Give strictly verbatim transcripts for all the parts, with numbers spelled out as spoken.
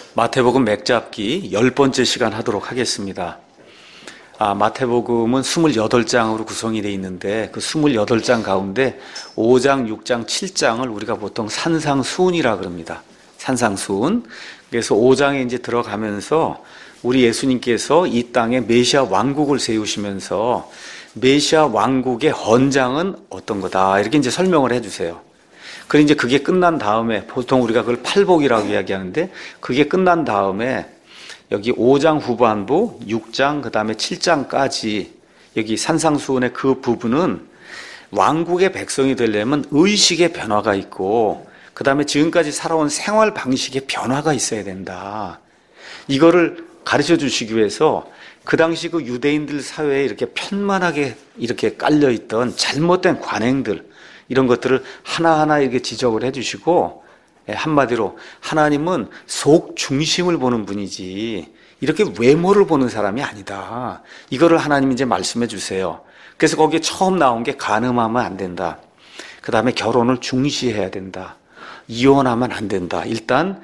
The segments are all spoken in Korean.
마태복음 맥잡기 열 번째 시간 하도록 하겠습니다. 아, 마태복음은 이십팔 장으로 구성이 되어 있는데 그 이십팔 장 가운데 오 장, 육 장, 칠 장을 우리가 보통 산상수훈이라 그럽니다. 산상수훈. 그래서 오 장에 이제 들어가면서 우리 예수님께서 이 땅에 메시아 왕국을 세우시면서 메시아 왕국의 헌장은 어떤 거다 이렇게 이제 설명을 해주세요. 그리고 이제 그게 끝난 다음에 보통 우리가 그걸 팔복이라고 이야기하는데 그게 끝난 다음에 여기 오 장 후반부, 육 장, 그 다음에 칠 장까지 여기 산상수훈의 그 부분은 왕국의 백성이 되려면 의식의 변화가 있고 그 다음에 지금까지 살아온 생활 방식의 변화가 있어야 된다. 이거를 가르쳐 주시기 위해서 그 당시 그 유대인들 사회에 이렇게 편만하게 이렇게 깔려있던 잘못된 관행들 이런 것들을 하나하나 이렇게 지적을 해주시고 한마디로 하나님은 속 중심을 보는 분이지 이렇게 외모를 보는 사람이 아니다. 이거를 하나님이 이제 말씀해 주세요. 그래서 거기에 처음 나온 게 간음하면 안 된다. 그 다음에 결혼을 중시해야 된다. 이혼하면 안 된다. 일단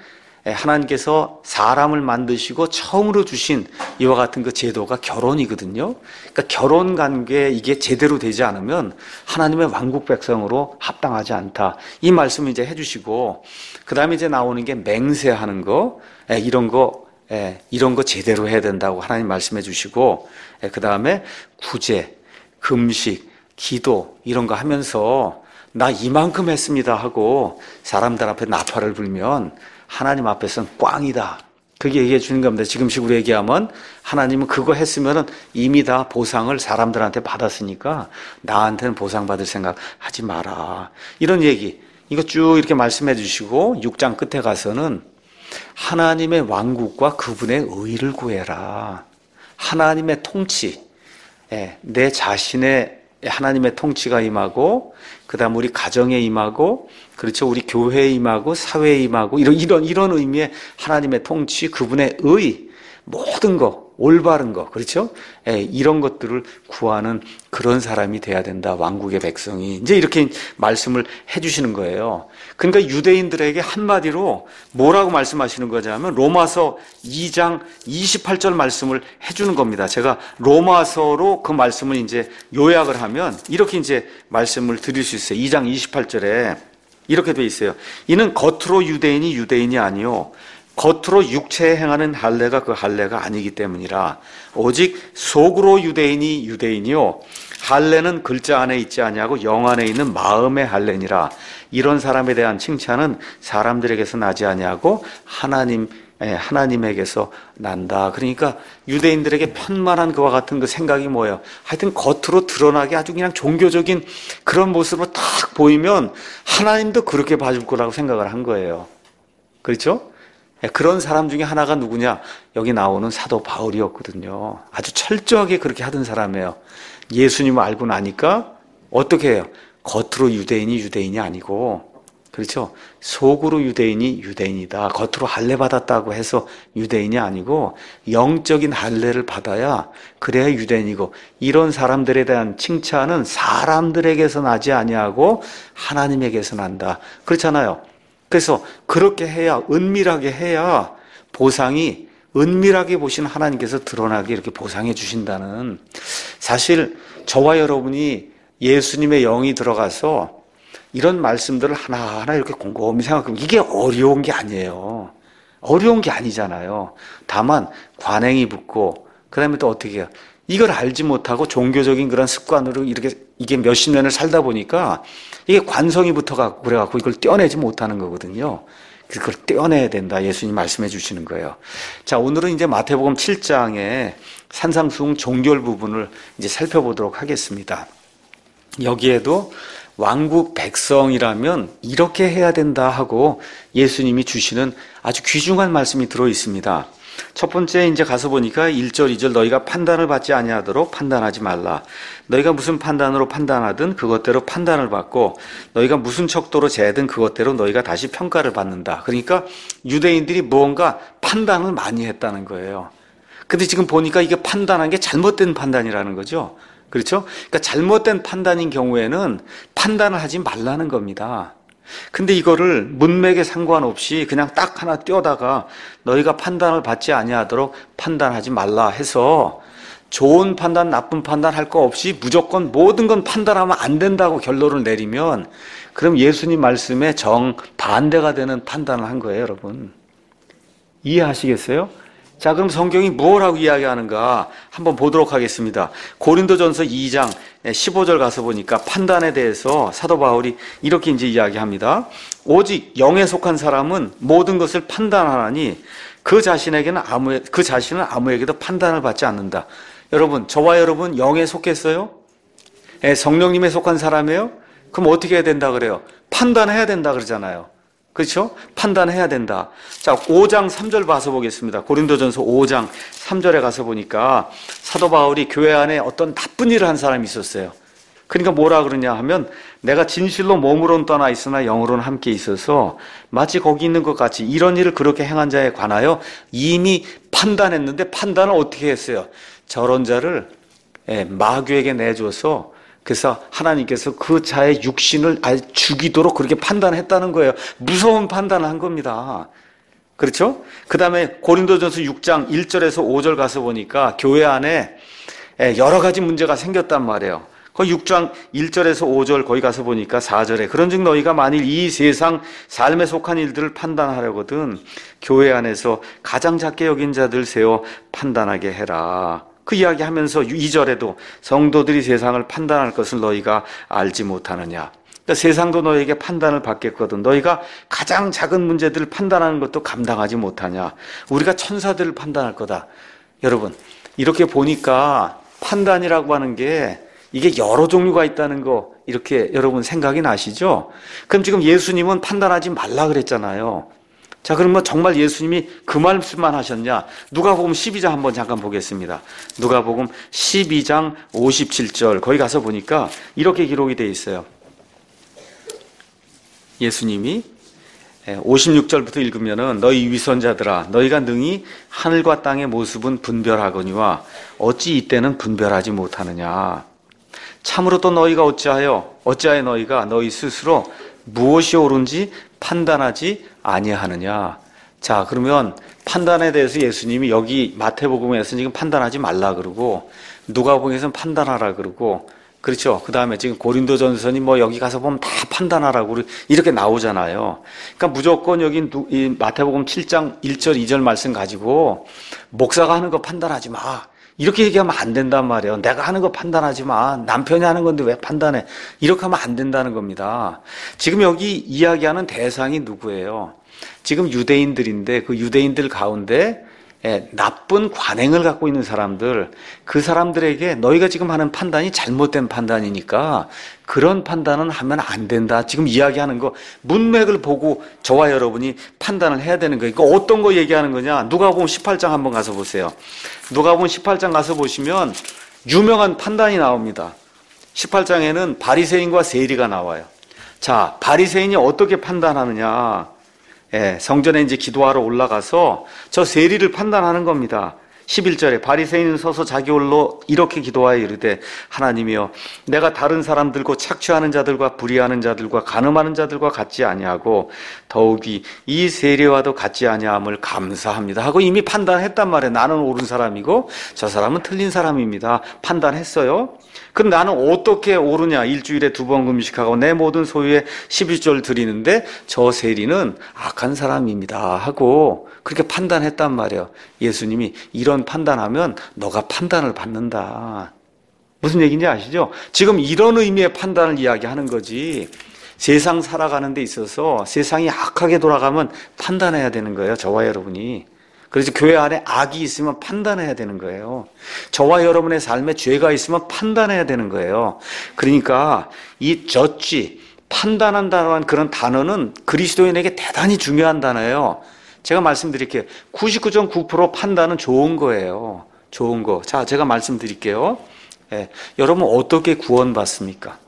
하나님께서 사람을 만드시고 처음으로 주신 이와 같은 그 제도가 결혼이거든요. 그러니까 결혼 관계 이게 제대로 되지 않으면 하나님의 왕국 백성으로 합당하지 않다. 이 말씀을 이제 해주시고 그 다음에 이제 나오는 게 맹세하는 거 이런 거 이런 거 제대로 해야 된다고 하나님 말씀해 주시고 그 다음에 구제, 금식, 기도 이런 거 하면서 나 이만큼 했습니다 하고 사람들 앞에 나팔을 불면 하나님 앞에서는 꽝이다. 그게 얘기해 주는 겁니다. 지금식으로 얘기하면 하나님은 그거 했으면 이미 다 보상을 사람들한테 받았으니까 나한테는 보상받을 생각 하지 마라. 이런 얘기. 이거 쭉 이렇게 말씀해 주시고 육 장 끝에 가서는 하나님의 왕국과 그분의 의를 구해라. 하나님의 통치. 내 자신의 하나님의 통치가 임하고 그 다음 우리 가정에 임하고 그렇죠. 우리 교회에 임하고 사회에 임하고 이런 이런 이런 의미의 하나님의 통치 그분의 의 모든 거 올바른 거 그렇죠. 예, 이런 것들을 구하는 그런 사람이 돼야 된다. 왕국의 백성이 이제 이렇게 말씀을 해주시는 거예요. 그러니까 유대인들에게 한마디로 뭐라고 말씀하시는 거냐면 로마서 이 장 이십팔 절 말씀을 해주는 겁니다. 제가 로마서로 그 말씀을 이제 요약을 하면 이렇게 이제 말씀을 드릴 수 있어요. 이 장 이십팔 절에 이렇게 돼 있어요. 이는 겉으로 유대인이 유대인이 아니요 겉으로 육체에 행하는 할례가 그 할례가 아니기 때문이라. 오직 속으로 유대인이 유대인이요 할례는 글자 안에 있지 아니하고 영 안에 있는 마음의 할례니라. 이런 사람에 대한 칭찬은 사람들에게서 나지 아니하고 하나님 하나님에게서 난다. 그러니까 유대인들에게 편만한 그와 같은 그 생각이 뭐예요? 하여튼 겉으로 드러나게 아주 그냥 종교적인 그런 모습으로 딱 보이면 하나님도 그렇게 봐줄 거라고 생각을 한 거예요. 그렇죠? 그런 사람 중에 하나가 누구냐? 여기 나오는 사도 바울이었거든요. 아주 철저하게 그렇게 하던 사람이에요. 예수님을 알고 나니까 어떻게 해요? 겉으로 유대인이 유대인이 아니고 그렇죠? 속으로 유대인이 유대인이다. 겉으로 할례 받았다고 해서 유대인이 아니고 영적인 할례를 받아야 그래야 유대인이고 이런 사람들에 대한 칭찬은 사람들에게서 나지 아니하고 하나님에게서 난다. 그렇잖아요. 그래서 그렇게 해야 은밀하게 해야 보상이 은밀하게 보신 하나님께서 드러나게 이렇게 보상해 주신다는 사실 저와 여러분이 예수님의 영이 들어가서 이런 말씀들을 하나하나 이렇게 곰곰이 생각하면 이게 어려운 게 아니에요. 어려운 게 아니잖아요. 다만 관행이 붙고 그 다음에 또 어떻게 해요? 이걸 알지 못하고 종교적인 그런 습관으로 이렇게 이게 몇십 년을 살다 보니까 이게 관성이 붙어갖고 그래갖고 이걸 떼어내지 못하는 거거든요. 그걸 떼어내야 된다. 예수님 말씀해 주시는 거예요. 자, 오늘은 이제 마태복음 칠 장의 산상수훈 종결 부분을 이제 살펴보도록 하겠습니다. 여기에도 왕국 백성이라면 이렇게 해야 된다 하고 예수님이 주시는 아주 귀중한 말씀이 들어 있습니다. 첫 번째 이제 가서 보니까 일 절, 이 절 너희가 판단을 받지 아니하도록 판단하지 말라. 너희가 무슨 판단으로 판단하든 그것대로 판단을 받고 너희가 무슨 척도로 재든 그것대로 너희가 다시 평가를 받는다. 그러니까 유대인들이 무언가 판단을 많이 했다는 거예요. 근데 지금 보니까 이게 판단한 게 잘못된 판단이라는 거죠. 그렇죠? 그러니까 잘못된 판단인 경우에는 판단을 하지 말라는 겁니다. 근데 이거를 문맥에 상관없이 그냥 딱 하나 띄어다가 너희가 판단을 받지 아니하도록 판단하지 말라 해서 좋은 판단, 나쁜 판단 할 거 없이 무조건 모든 건 판단하면 안 된다고 결론을 내리면 그럼 예수님 말씀에 정반대가 되는 판단을 한 거예요, 여러분. 이해하시겠어요? 자, 그럼 성경이 무엇라고 이야기하는가 한번 보도록 하겠습니다. 고린도전서 이 장 십오 절 가서 보니까 판단에 대해서 사도 바울이 이렇게 이제 이야기합니다. 오직 영에 속한 사람은 모든 것을 판단하나니 그 자신에게는 아무 그 자신은 아무에게도 판단을 받지 않는다. 여러분, 저와 여러분 영에 속했어요? 예, 성령님에 속한 사람이에요? 그럼 어떻게 해야 된다 그래요? 판단해야 된다 그러잖아요. 그렇죠? 판단해야 된다. 자, 오 장 삼 절 봐서 보겠습니다. 고린도전서 오 장 삼 절에 가서 보니까 사도 바울이 교회 안에 어떤 나쁜 일을 한 사람이 있었어요. 그러니까 뭐라 그러냐 하면 내가 진실로 몸으로는 떠나 있으나 영으로는 함께 있어서 마치 거기 있는 것 같이 이런 일을 그렇게 행한 자에 관하여 이미 판단했는데 판단을 어떻게 했어요? 저런 자를 마귀에게 내줘서 그래서 하나님께서 그 자의 육신을 아예 죽이도록 그렇게 판단했다는 거예요. 무서운 판단을 한 겁니다. 그렇죠? 그 다음에 고린도전서 육 장 일 절에서 오 절 가서 보니까 교회 안에 여러 가지 문제가 생겼단 말이에요. 그 육 장 일 절에서 오 절 거기 가서 보니까 사 절에 그런즉 너희가 만일 이 세상 삶에 속한 일들을 판단하려거든 교회 안에서 가장 작게 여긴 자들 세워 판단하게 해라. 그 이야기 하면서 이 절에도 성도들이 세상을 판단할 것을 너희가 알지 못하느냐. 그러니까 세상도 너희에게 판단을 받겠거든. 너희가 가장 작은 문제들을 판단하는 것도 감당하지 못하냐. 우리가 천사들을 판단할 거다. 여러분, 이렇게 보니까 판단이라고 하는 게 이게 여러 종류가 있다는 거 이렇게 여러분 생각이 나시죠? 그럼 지금 예수님은 판단하지 말라 그랬잖아요. 자, 그러면 정말 예수님이 그 말씀만 하셨냐? 누가복음 십이 장 한번 잠깐 보겠습니다. 누가복음 십이 장 오십칠 절 거기 가서 보니까 이렇게 기록이 되어 있어요. 예수님이 오십육 절부터 읽으면은 너희 위선자들아 너희가 능히 하늘과 땅의 모습은 분별하거니와 어찌 이때는 분별하지 못하느냐? 참으로 또 너희가 어찌하여 어찌하여 너희가 너희 스스로 무엇이 옳은지 판단하지 아니하느냐. 자, 그러면 판단에 대해서 예수님이 여기 마태복음에서는 지금 판단하지 말라 그러고 누가복음에서는 판단하라 그러고 그렇죠. 그 다음에 지금 고린도전서니 뭐 여기 가서 보면 다 판단하라고 이렇게 나오잖아요. 그러니까 무조건 여기 마태복음 칠 장 일 절 이 절 말씀 가지고 목사가 하는 거 판단하지 마. 이렇게 얘기하면 안 된단 말이에요. 내가 하는 거 판단하지 마. 남편이 하는 건데 왜 판단해? 이렇게 하면 안 된다는 겁니다. 지금 여기 이야기하는 대상이 누구예요? 지금 유대인들인데 그 유대인들 가운데 나쁜 관행을 갖고 있는 사람들, 그 사람들에게 너희가 지금 하는 판단이 잘못된 판단이니까 그런 판단은 하면 안 된다. 지금 이야기하는 거 문맥을 보고 저와 여러분이 판단을 해야 되는 거예요. 그러니까 어떤 거 얘기하는 거냐? 누가복음 십팔 장 한번 가서 보세요. 누가복음 십팔 장 가서 보시면 유명한 판단이 나옵니다. 십팔 장에는 바리새인과 세리가 나와요. 자, 바리새인이 어떻게 판단하느냐? 예, 성전에 이제 기도하러 올라가서 저 세리를 판단하는 겁니다. 십일 절에 바리새인은 서서 자기 홀로 이렇게 기도하여 이르되 하나님이여 내가 다른 사람들과 착취하는 자들과 불의하는 자들과 간음하는 자들과 같지 아니하고 더욱이 이 세리와도 같지 아니함을 감사합니다 하고 이미 판단했단 말이에요. 나는 옳은 사람이고 저 사람은 틀린 사람입니다. 판단했어요. 그럼 나는 어떻게 옳으냐? 일주일에 두 번 금식하고 내 모든 소유의 십일 조를 드리는데 저 세리는 악한 사람입니다 하고 그렇게 판단했단 말이에요. 예수님이 이런 판단하면 너가 판단을 받는다. 무슨 얘기인지 아시죠? 지금 이런 의미의 판단을 이야기하는 거지. 세상 살아가는 데 있어서 세상이 악하게 돌아가면 판단해야 되는 거예요. 저와 여러분이. 그래서 교회 안에 악이 있으면 판단해야 되는 거예요. 저와 여러분의 삶에 죄가 있으면 판단해야 되는 거예요. 그러니까 이 저지, 판단한다는 그런 단어는 그리스도인에게 대단히 중요한 단어예요. 제가 말씀드릴게요. 구십구 점 구 퍼센트 판단은 좋은 거예요. 좋은 거. 자, 제가 말씀드릴게요. 예, 여러분 어떻게 구원받습니까?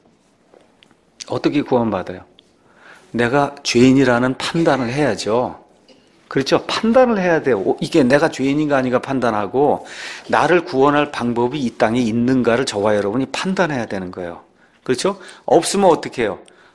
어떻게 구원받아요? 내가 죄인이라는 판단을 해야죠. 그렇죠? 판단을 해야 돼요. 이게 내가 죄인인가 아닌가 판단하고 나를 구원할 방법이 이 땅에 있는가를 저와 여러분이 판단해야 되는 거예요. 그렇죠? 없으면 어떻게 해요?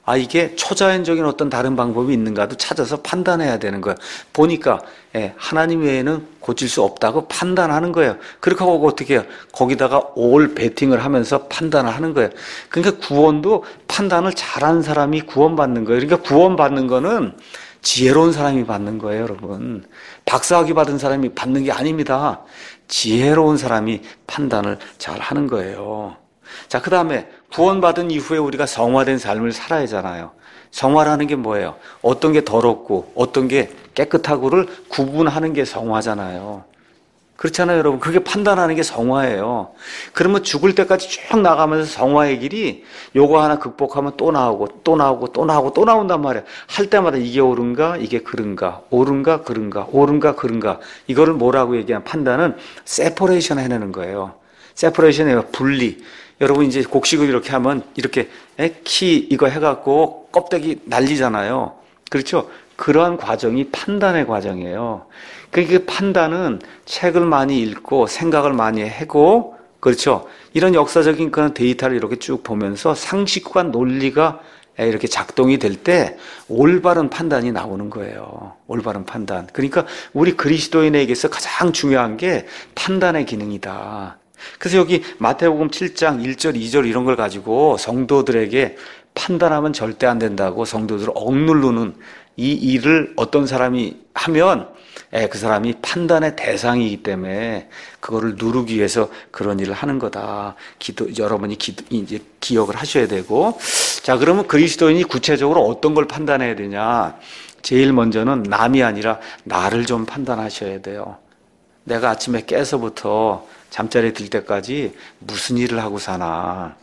아, 이게 초자연적인 어떤 다른 방법이 있는가도 찾아서 판단해야 되는 거예요. 보니까 예, 하나님 외에는 고칠 수 없다고 판단하는 거예요. 그렇게 하고 어떻게 해요? 거기다가 올 베팅을 하면서 판단을 하는 거예요. 그러니까 구원도 판단을 잘하는 사람이 구원받는 거예요. 그러니까 구원받는 거는 지혜로운 사람이 받는 거예요, 여러분. 박사학위 받은 사람이 받는 게 아닙니다. 지혜로운 사람이 판단을 잘 하는 거예요. 자, 그 다음에 구원받은 이후에 우리가 성화된 삶을 살아야 하잖아요. 성화라는 게 뭐예요? 어떤 게 더럽고 어떤 게 깨끗하고를 구분하는 게 성화잖아요. 그렇잖아요, 여러분. 그게 판단하는 게 성화예요. 그러면 죽을 때까지 쭉 나가면서 성화의 길이 요거 하나 극복하면 또 나오고 또 나오고 또 나오고 또 나온단 말이에요. 할 때마다 이게 옳은가 이게 그른가 옳은가 그른가 옳은가 그른가 이거를 뭐라고 얘기하면 판단은 세퍼레이션 해내는 거예요. 세퍼레이션이에요. 분리. 여러분 이제 곡식을 이렇게 하면 이렇게 키 이거 해갖고 껍데기 날리잖아요. 그렇죠? 그러한 과정이 판단의 과정이에요. 그 판단은 책을 많이 읽고 생각을 많이 하고 그렇죠? 이런 역사적인 그런 데이터를 이렇게 쭉 보면서 상식과 논리가 이렇게 작동이 될 때 올바른 판단이 나오는 거예요. 올바른 판단. 그러니까 우리 그리스도인에게서 가장 중요한 게 판단의 기능이다. 그래서 여기 마태복음 칠 장 일 절 이 절 이런 걸 가지고 성도들에게 판단하면 절대 안 된다고 성도들을 억누르는 이 일을 어떤 사람이 하면 그 사람이 판단의 대상이기 때문에 그거를 누르기 위해서 그런 일을 하는 거다. 기도, 여러분이 기도, 이제 기억을 하셔야 되고. 자, 그러면 그리스도인이 구체적으로 어떤 걸 판단해야 되냐? 제일 먼저는 남이 아니라 나를 좀 판단하셔야 돼요. 내가 아침에 깨서부터 잠자리에 들 때까지 무슨 일을 하고 사나?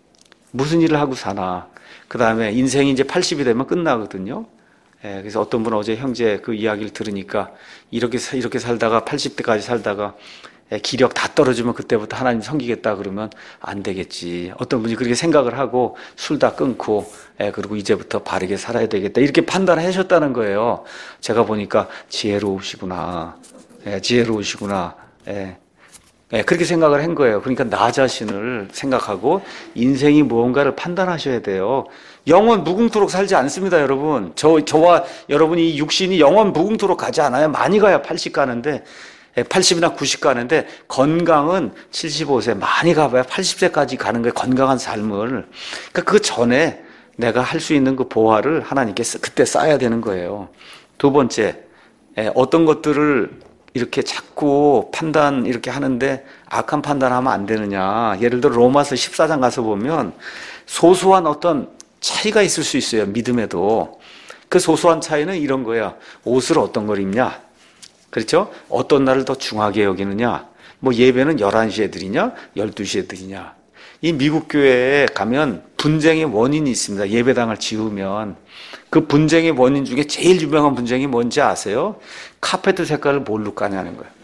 무슨 일을 하고 사나? 그 다음에 인생이 이제 팔십이 되면 끝나거든요. 예, 그래서 어떤 분 어제 형제 그 이야기를 들으니까 이렇게, 이렇게 살다가 팔십 대까지 살다가 예, 기력 다 떨어지면 그때부터 하나님 섬기겠다 그러면 안 되겠지. 어떤 분이 그렇게 생각을 하고 술 다 끊고 예, 그리고 이제부터 바르게 살아야 되겠다. 이렇게 판단하셨다는 거예요. 제가 보니까 지혜로우시구나. 예, 지혜로우시구나. 예. 예, 그렇게 생각을 한 거예요. 그러니까 나 자신을 생각하고 인생이 무언가를 판단하셔야 돼요. 영원 무궁토록 살지 않습니다, 여러분. 저, 저와 여러분이 육신이 영원 무궁토록 가지 않아요. 많이 가야 팔십 가는데, 팔십이나 구십 가는데, 건강은 칠십오 세, 많이 가봐야 팔십 세까지 가는 거예요. 건강한 삶을. 그러니까 그 전에 내가 할 수 있는 그 보화를 하나님께 그때 쌓아야 되는 거예요. 두 번째, 어떤 것들을 이렇게 자꾸 판단 이렇게 하는데 악한 판단하면 안 되느냐. 예를 들어 로마서 십사 장 가서 보면 소소한 어떤 차이가 있을 수 있어요. 믿음에도. 그 소소한 차이는 이런 거야. 옷을 어떤 걸 입냐. 그렇죠? 어떤 날을 더 중하게 여기느냐. 뭐 예배는 열한 시에 드리냐 열두 시에 드리냐. 이 미국 교회에 가면 분쟁의 원인이 있습니다. 예배당을 지으면. 그 분쟁의 원인 중에 제일 유명한 분쟁이 뭔지 아세요? 카페트 색깔을 뭘로 까냐는 거예요.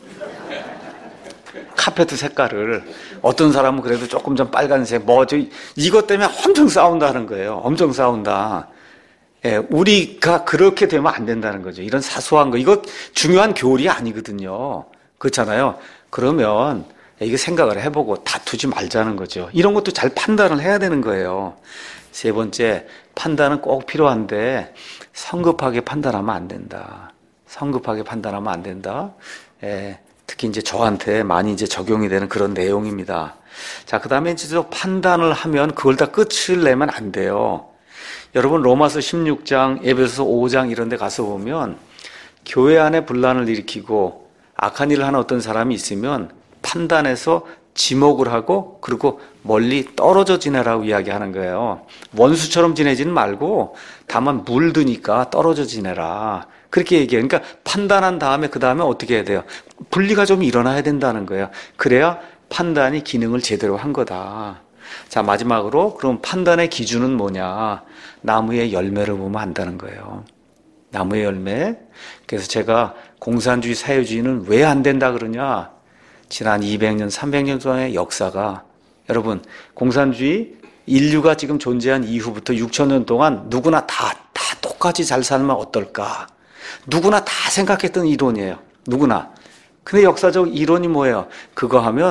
카페트 색깔을. 어떤 사람은 그래도 조금 좀 빨간색, 뭐, 저, 이것 때문에 엄청 싸운다는 거예요. 엄청 싸운다. 예, 우리가 그렇게 되면 안 된다는 거죠. 이런 사소한 거. 이거 중요한 교리 아니거든요. 그렇잖아요. 그러면 이게 생각을 해보고 다투지 말자는 거죠. 이런 것도 잘 판단을 해야 되는 거예요. 세 번째, 판단은 꼭 필요한데 성급하게 판단하면 안 된다. 성급하게 판단하면 안 된다. 예, 특히 이제 저한테 많이 이제 적용이 되는 그런 내용입니다. 자, 그 다음에 이제 또 판단을 하면 그걸 다 끝을 내면 안 돼요. 여러분 로마서 십육 장, 에베소서 오 장 이런 데 가서 보면 교회 안에 분란을 일으키고 악한 일을 하는 어떤 사람이 있으면 판단해서 지목을 하고 그리고 멀리 떨어져 지내라고 이야기하는 거예요. 원수처럼 지내지는 말고 다만 물드니까 떨어져 지내라. 그렇게 얘기해요. 그러니까 판단한 다음에 그 다음에 어떻게 해야 돼요? 분리가 좀 일어나야 된다는 거예요. 그래야 판단이 기능을 제대로 한 거다. 자, 마지막으로 그럼 판단의 기준은 뭐냐? 나무의 열매를 보면 안다는 거예요. 나무의 열매. 그래서 제가 공산주의 사회주의는 왜 안 된다 그러냐? 지난 이백 년, 삼백 년 동안의 역사가 여러분 공산주의 인류가 지금 존재한 이후부터 육천 년 동안 누구나 다, 다 똑같이 잘 살면 어떨까? 누구나 다 생각했던 이론이에요. 누구나. 근데 역사적 이론이 뭐예요? 그거 하면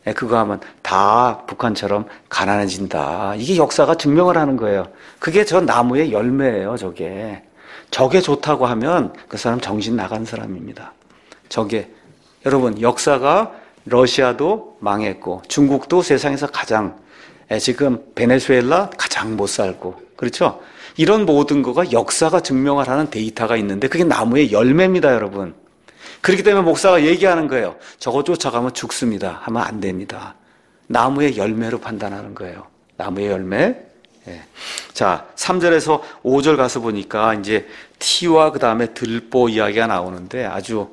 예, 그거 하면 다 북한처럼 가난해진다. 이게 역사가 증명을 하는 거예요. 그게 저 나무의 열매예요, 저게. 저게 좋다고 하면 그 사람 정신 나간 사람입니다. 저게. 여러분, 역사가 러시아도 망했고 중국도 세상에서 가장, 예, 지금 베네수엘라 가장 못 살고, 그렇죠? 이런 모든 거가 역사가 증명을 하는 데이터가 있는데 그게 나무의 열매입니다, 여러분. 그렇기 때문에 목사가 얘기하는 거예요. 저거 쫓아가면 죽습니다. 하면 안 됩니다. 나무의 열매로 판단하는 거예요. 나무의 열매. 예. 자, 삼 절에서 오 절 가서 보니까 이제 티와 그 다음에 들보 이야기가 나오는데 아주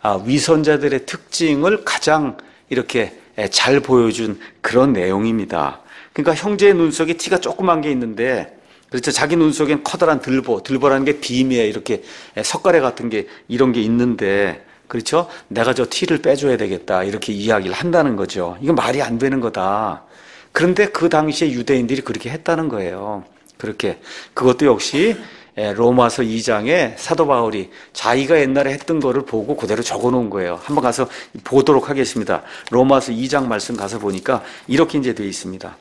위선자들의 특징을 가장 이렇게 잘 보여준 그런 내용입니다. 그러니까 형제의 눈 속에 티가 조그만 게 있는데, 그렇죠. 자기 눈 속엔 커다란 들보, 들보라는 게 빔이에요. 이렇게 석가래 같은 게 이런 게 있는데, 그렇죠. 내가 저 티를 빼줘야 되겠다. 이렇게 이야기를 한다는 거죠. 이건 말이 안 되는 거다. 그런데 그 당시에 유대인들이 그렇게 했다는 거예요. 그렇게. 그것도 역시 로마서 이 장에 사도 바울이 자기가 옛날에 했던 거를 보고 그대로 적어 놓은 거예요. 한번 가서 보도록 하겠습니다. 로마서 이 장 말씀 가서 보니까 이렇게 이제 되어 있습니다.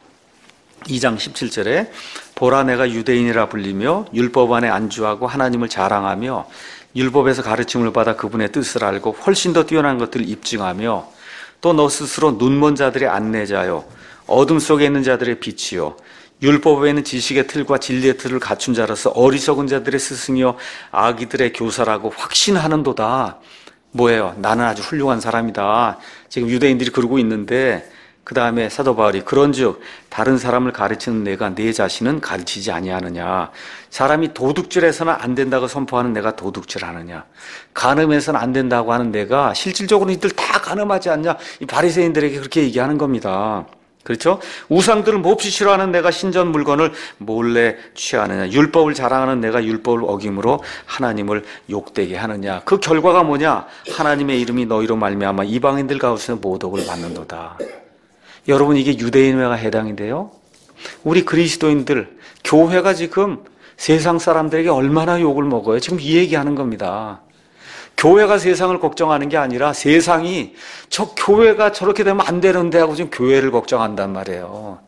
이 장 십칠 절에 보라 내가 유대인이라 불리며 율법 안에 안주하고 하나님을 자랑하며 율법에서 가르침을 받아 그분의 뜻을 알고 훨씬 더 뛰어난 것들을 입증하며 또 너 스스로 눈먼 자들의 안내자요 어둠 속에 있는 자들의 빛이요 율법에 있는 지식의 틀과 진리의 틀을 갖춘 자로서 어리석은 자들의 스승이요 아기들의 교사라고 확신하는도다. 뭐예요? 나는 아주 훌륭한 사람이다. 지금 유대인들이 그러고 있는데 그 다음에 사도 바울이 그런즉 다른 사람을 가르치는 내가 내 자신은 가르치지 아니하느냐. 사람이 도둑질해서는 안 된다고 선포하는 내가 도둑질하느냐. 간음해서는 안 된다고 하는 내가 실질적으로 이들 다 간음하지 않냐. 이 바리새인들에게 그렇게 얘기하는 겁니다. 그렇죠? 우상들을 몹시 싫어하는 내가 신전 물건을 몰래 취하느냐. 율법을 자랑하는 내가 율법을 어김으로 하나님을 욕되게 하느냐. 그 결과가 뭐냐. 하나님의 이름이 너희로 말미암아 이방인들 가운데서 모독을 받는도다. 여러분, 이게 유대인회가 해당인데요. 우리 그리스도인들, 교회가 지금 세상 사람들에게 얼마나 욕을 먹어요. 지금 이 얘기하는 겁니다. 교회가 세상을 걱정하는 게 아니라 세상이 저 교회가 저렇게 되면 안 되는데 하고 지금 교회를 걱정한단 말이에요.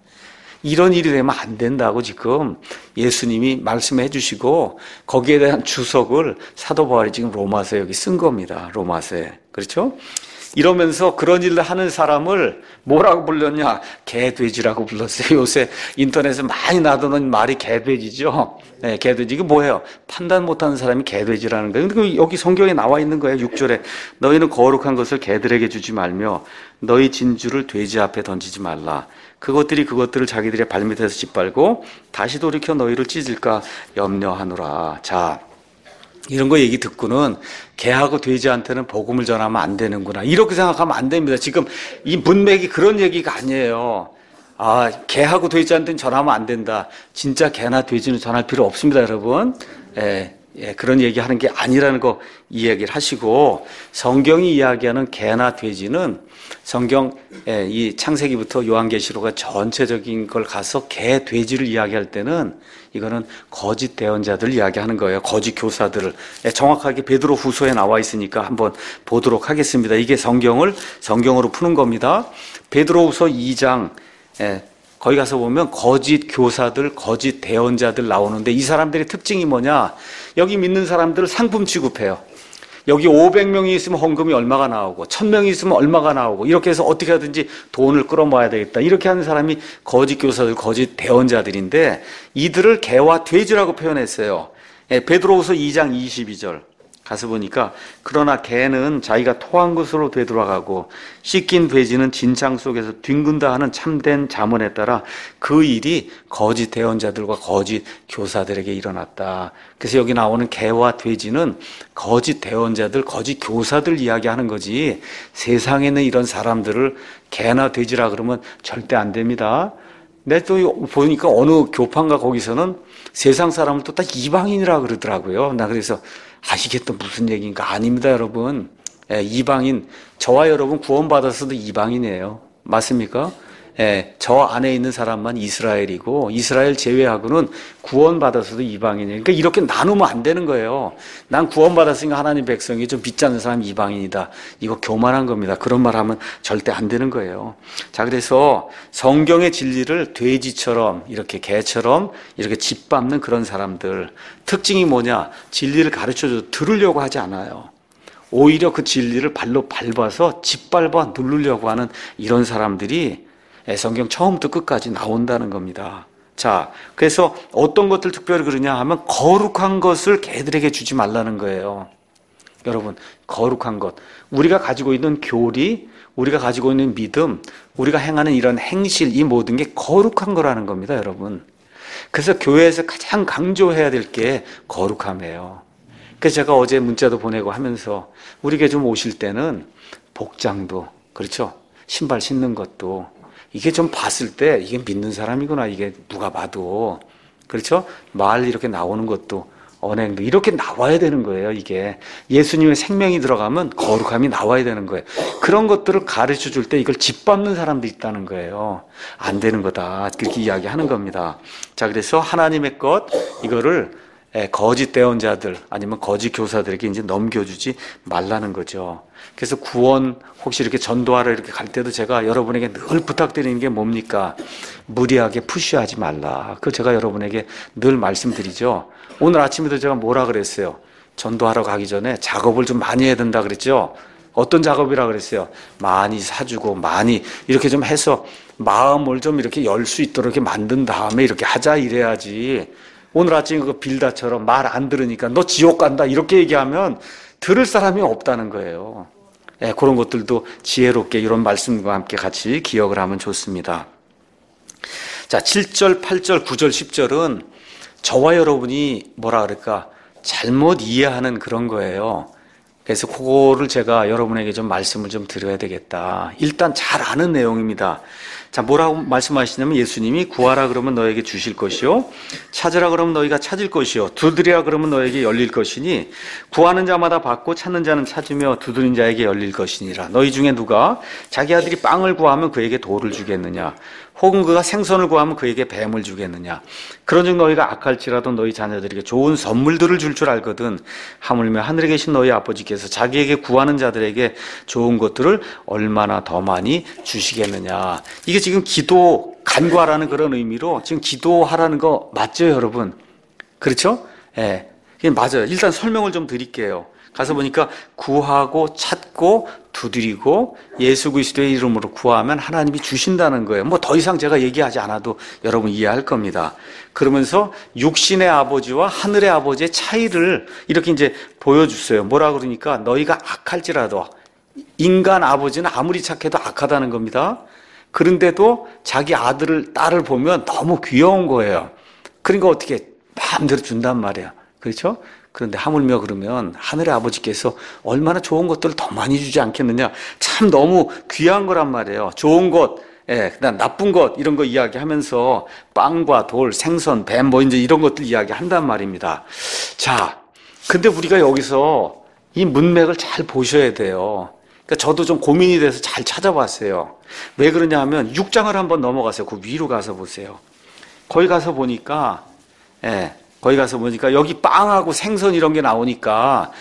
이런 일이 되면 안 된다고 지금 예수님이 말씀해 주시고 거기에 대한 주석을 사도 바울이 지금 로마서에 여기 쓴 겁니다. 로마서에. 그렇죠? 이러면서 그런 일을 하는 사람을 뭐라고 불렀냐? 개돼지라고 불렀어요. 요새 인터넷에 많이 나도는 말이 개돼지죠. 네, 개돼지. 이게 뭐예요? 판단 못하는 사람이 개돼지라는 거예요. 근데 여기 성경에 나와 있는 거예요. 육 절에 너희는 거룩한 것을 개들에게 주지 말며 너희 진주를 돼지 앞에 던지지 말라. 그것들이 그것들을 자기들의 발밑에서 짓밟고 다시 돌이켜 너희를 찢을까 염려하노라. 자, 이런 거 얘기 듣고는 개하고 돼지한테는 복음을 전하면 안 되는구나. 이렇게 생각하면 안 됩니다. 지금 이 문맥이 그런 얘기가 아니에요. 아, 개하고 돼지한테는 전하면 안 된다. 진짜 개나 돼지는 전할 필요 없습니다, 여러분. 예, 예, 그런 얘기 하는 게 아니라는 거 이야기를 하시고, 성경이 이야기하는 개나 돼지는 성경, 예, 이 창세기부터 요한계시록의 전체적인 걸 가서 개, 돼지를 이야기할 때는 이거는 거짓 대언자들을 이야기하는 거예요. 거짓 교사들을. 예, 정확하게 베드로 후서에 나와 있으니까 한번 보도록 하겠습니다. 이게 성경을 성경으로 푸는 겁니다. 베드로 후서 이 장, 예, 거기 가서 보면 거짓 교사들, 거짓 대언자들 나오는데 이 사람들의 특징이 뭐냐? 여기 믿는 사람들을 상품 취급해요. 여기 오백 명이 있으면 헌금이 얼마가 나오고 천 명이 있으면 얼마가 나오고 이렇게 해서 어떻게 하든지 돈을 끌어모아야 되겠다. 이렇게 하는 사람이 거짓 교사들, 거짓 대언자들인데 이들을 개와 돼지라고 표현했어요. 예, 베드로후서 이 장 이십이 절 가서 보니까 그러나 개는 자기가 토한 것으로 되돌아가고 씻긴 돼지는 진창 속에서 뒹군다 하는 참된 자문에 따라 그 일이 거짓 대언자들과 거짓 교사들에게 일어났다. 그래서 여기 나오는 개와 돼지는 거짓 대언자들, 거짓 교사들 이야기하는 거지 세상에 있는 이런 사람들을 개나 돼지라 그러면 절대 안 됩니다. 근데 또 보니까 어느 교판가 거기서는 세상 사람을 또 다 이방인이라 그러더라고요. 나 그래서 아, 이게 또 무슨 얘기인가? 아닙니다, 여러분. 예, 이방인, 저와 여러분 구원받았어도 이방인이에요. 맞습니까? 예, 저 안에 있는 사람만 이스라엘이고 이스라엘 제외하고는 구원받아서도 이방인이에요. 그러니까 이렇게 나누면 안 되는 거예요. 난 구원받았으니까 하나님 백성이 좀 빚잖는 사람 이방인이다. 이거 교만한 겁니다. 그런 말 하면 절대 안 되는 거예요. 자, 그래서 성경의 진리를 돼지처럼 이렇게 개처럼 이렇게 짓밟는 그런 사람들 특징이 뭐냐? 진리를 가르쳐줘도 들으려고 하지 않아요. 오히려 그 진리를 발로 밟아서 짓밟아 누르려고 하는 이런 사람들이 성경 처음부터 끝까지 나온다는 겁니다. 자, 그래서 어떤 것들 특별히 그러냐 하면 거룩한 것을 개들에게 주지 말라는 거예요. 여러분, 거룩한 것. 우리가 가지고 있는 교리, 우리가 가지고 있는 믿음, 우리가 행하는 이런 행실, 이 모든 게 거룩한 거라는 겁니다, 여러분. 그래서 교회에서 가장 강조해야 될 게 거룩함이에요. 그래서 제가 어제 문자도 보내고 하면서 우리에게 좀 오실 때는 복장도, 그렇죠? 신발 신는 것도 이게 좀 봤을 때 이게 믿는 사람이구나, 이게 누가 봐도. 그렇죠? 말 이렇게 나오는 것도 언행도 이렇게 나와야 되는 거예요. 이게 예수님의 생명이 들어가면 거룩함이 나와야 되는 거예요. 그런 것들을 가르쳐 줄 때 이걸 짓밟는 사람도 있다는 거예요. 안 되는 거다, 그렇게 이야기하는 겁니다. 자, 그래서 하나님의 것 이거를 거짓 대언자들 아니면 거짓 교사들에게 이제 넘겨주지 말라는 거죠. 그래서 구원 혹시 이렇게 전도하러 이렇게 갈 때도 제가 여러분에게 늘 부탁드리는 게 뭡니까? 무리하게 푸시하지 말라. 그 제가 여러분에게 늘 말씀드리죠. 오늘 아침에도 제가 뭐라 그랬어요? 전도하러 가기 전에 작업을 좀 많이 해야 된다 그랬죠. 어떤 작업이라 그랬어요? 많이 사주고 많이 이렇게 좀 해서 마음을 좀 이렇게 열 수 있도록 이렇게 만든 다음에 이렇게 하자, 이래야지. 오늘 아침에 그 빌다처럼 말 안 들으니까 너 지옥 간다 이렇게 얘기하면 들을 사람이 없다는 거예요. 네, 그런 것들도 지혜롭게 이런 말씀과 함께 같이 기억을 하면 좋습니다. 자, 칠 절, 팔 절, 구 절, 십 절은 저와 여러분이 뭐라 그럴까 잘못 이해하는 그런 거예요. 그래서 그거를 제가 여러분에게 좀 말씀을 좀 드려야 되겠다. 일단 잘 아는 내용입니다. 자, 뭐라고 말씀하시냐면 예수님이 구하라 그러면 너에게 주실 것이요, 찾으라 그러면 너희가 찾을 것이요, 두드리라 그러면 너에게 열릴 것이니 구하는 자마다 받고 찾는 자는 찾으며 두드린 자에게 열릴 것이니라. 너희 중에 누가 자기 아들이 빵을 구하면 그에게 돌을 주겠느냐, 혹은 그가 생선을 구하면 그에게 뱀을 주겠느냐. 그런즉 너희가 악할지라도 너희 자녀들에게 좋은 선물들을 줄 줄 알거든 하물며 하늘에 계신 너희 아버지께서 자기에게 구하는 자들에게 좋은 것들을 얼마나 더 많이 주시겠느냐. 이게 지금 기도 간구하라는 그런 의미로 지금 기도하라는 거 맞죠, 여러분? 그렇죠? 예, 네, 맞아요. 일단 설명을 좀 드릴게요. 가서 보니까 구하고 찾고 두드리고 예수 그리스도의 이름으로 구하면 하나님이 주신다는 거예요. 뭐 더 이상 제가 얘기하지 않아도 여러분 이해할 겁니다. 그러면서 육신의 아버지와 하늘의 아버지의 차이를 이렇게 이제 보여주세요. 뭐라 그러니까 너희가 악할지라도, 인간 아버지는 아무리 착해도 악하다는 겁니다. 그런데도 자기 아들을, 딸을 보면 너무 귀여운 거예요. 그러니까 어떻게 마음대로 준단 말이에요. 그렇죠? 그런데 하물며 그러면 하늘의 아버지께서 얼마나 좋은 것들을 더 많이 주지 않겠느냐. 참 너무 귀한 거란 말이에요. 좋은 것, 예, 그다음 나쁜 것 이런 거 이야기하면서 빵과 돌, 생선, 뱀 뭐 이제 이런 것들 이야기한단 말입니다. 자, 근데 우리가 여기서 이 문맥을 잘 보셔야 돼요. 그러니까 저도 좀 고민이 돼서 잘 찾아봤어요. 왜 그러냐 하면 육 장을 한번 넘어가세요. 그 위로 가서 보세요. 거기 가서 보니까, 예, 거기 가서 보니까 여기 빵하고 생선 이런 게 나오니까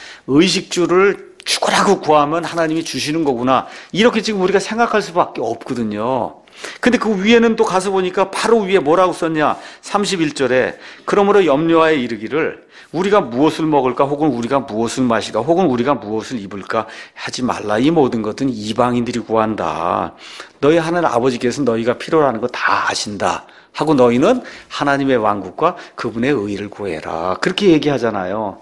의식주를 죽으라고 구하면 하나님이 주시는 거구나. 이렇게 지금 우리가 생각할 수밖에 없거든요. 근데 그 위에는 또 가서 보니까 바로 위에 뭐라고 썼냐? 삼십일 절에 그러므로 염려하여 이르기를 우리가 무엇을 먹을까, 혹은 우리가 무엇을 마실까, 혹은 우리가 무엇을 입을까 하지 말라. 이 모든 것은 이방인들이 구한다. 너희 하나님 아버지께서 너희가 필요로 하는 거 다 아신다 하고 너희는 하나님의 왕국과 그분의 의를 구해라. 그렇게 얘기하잖아요.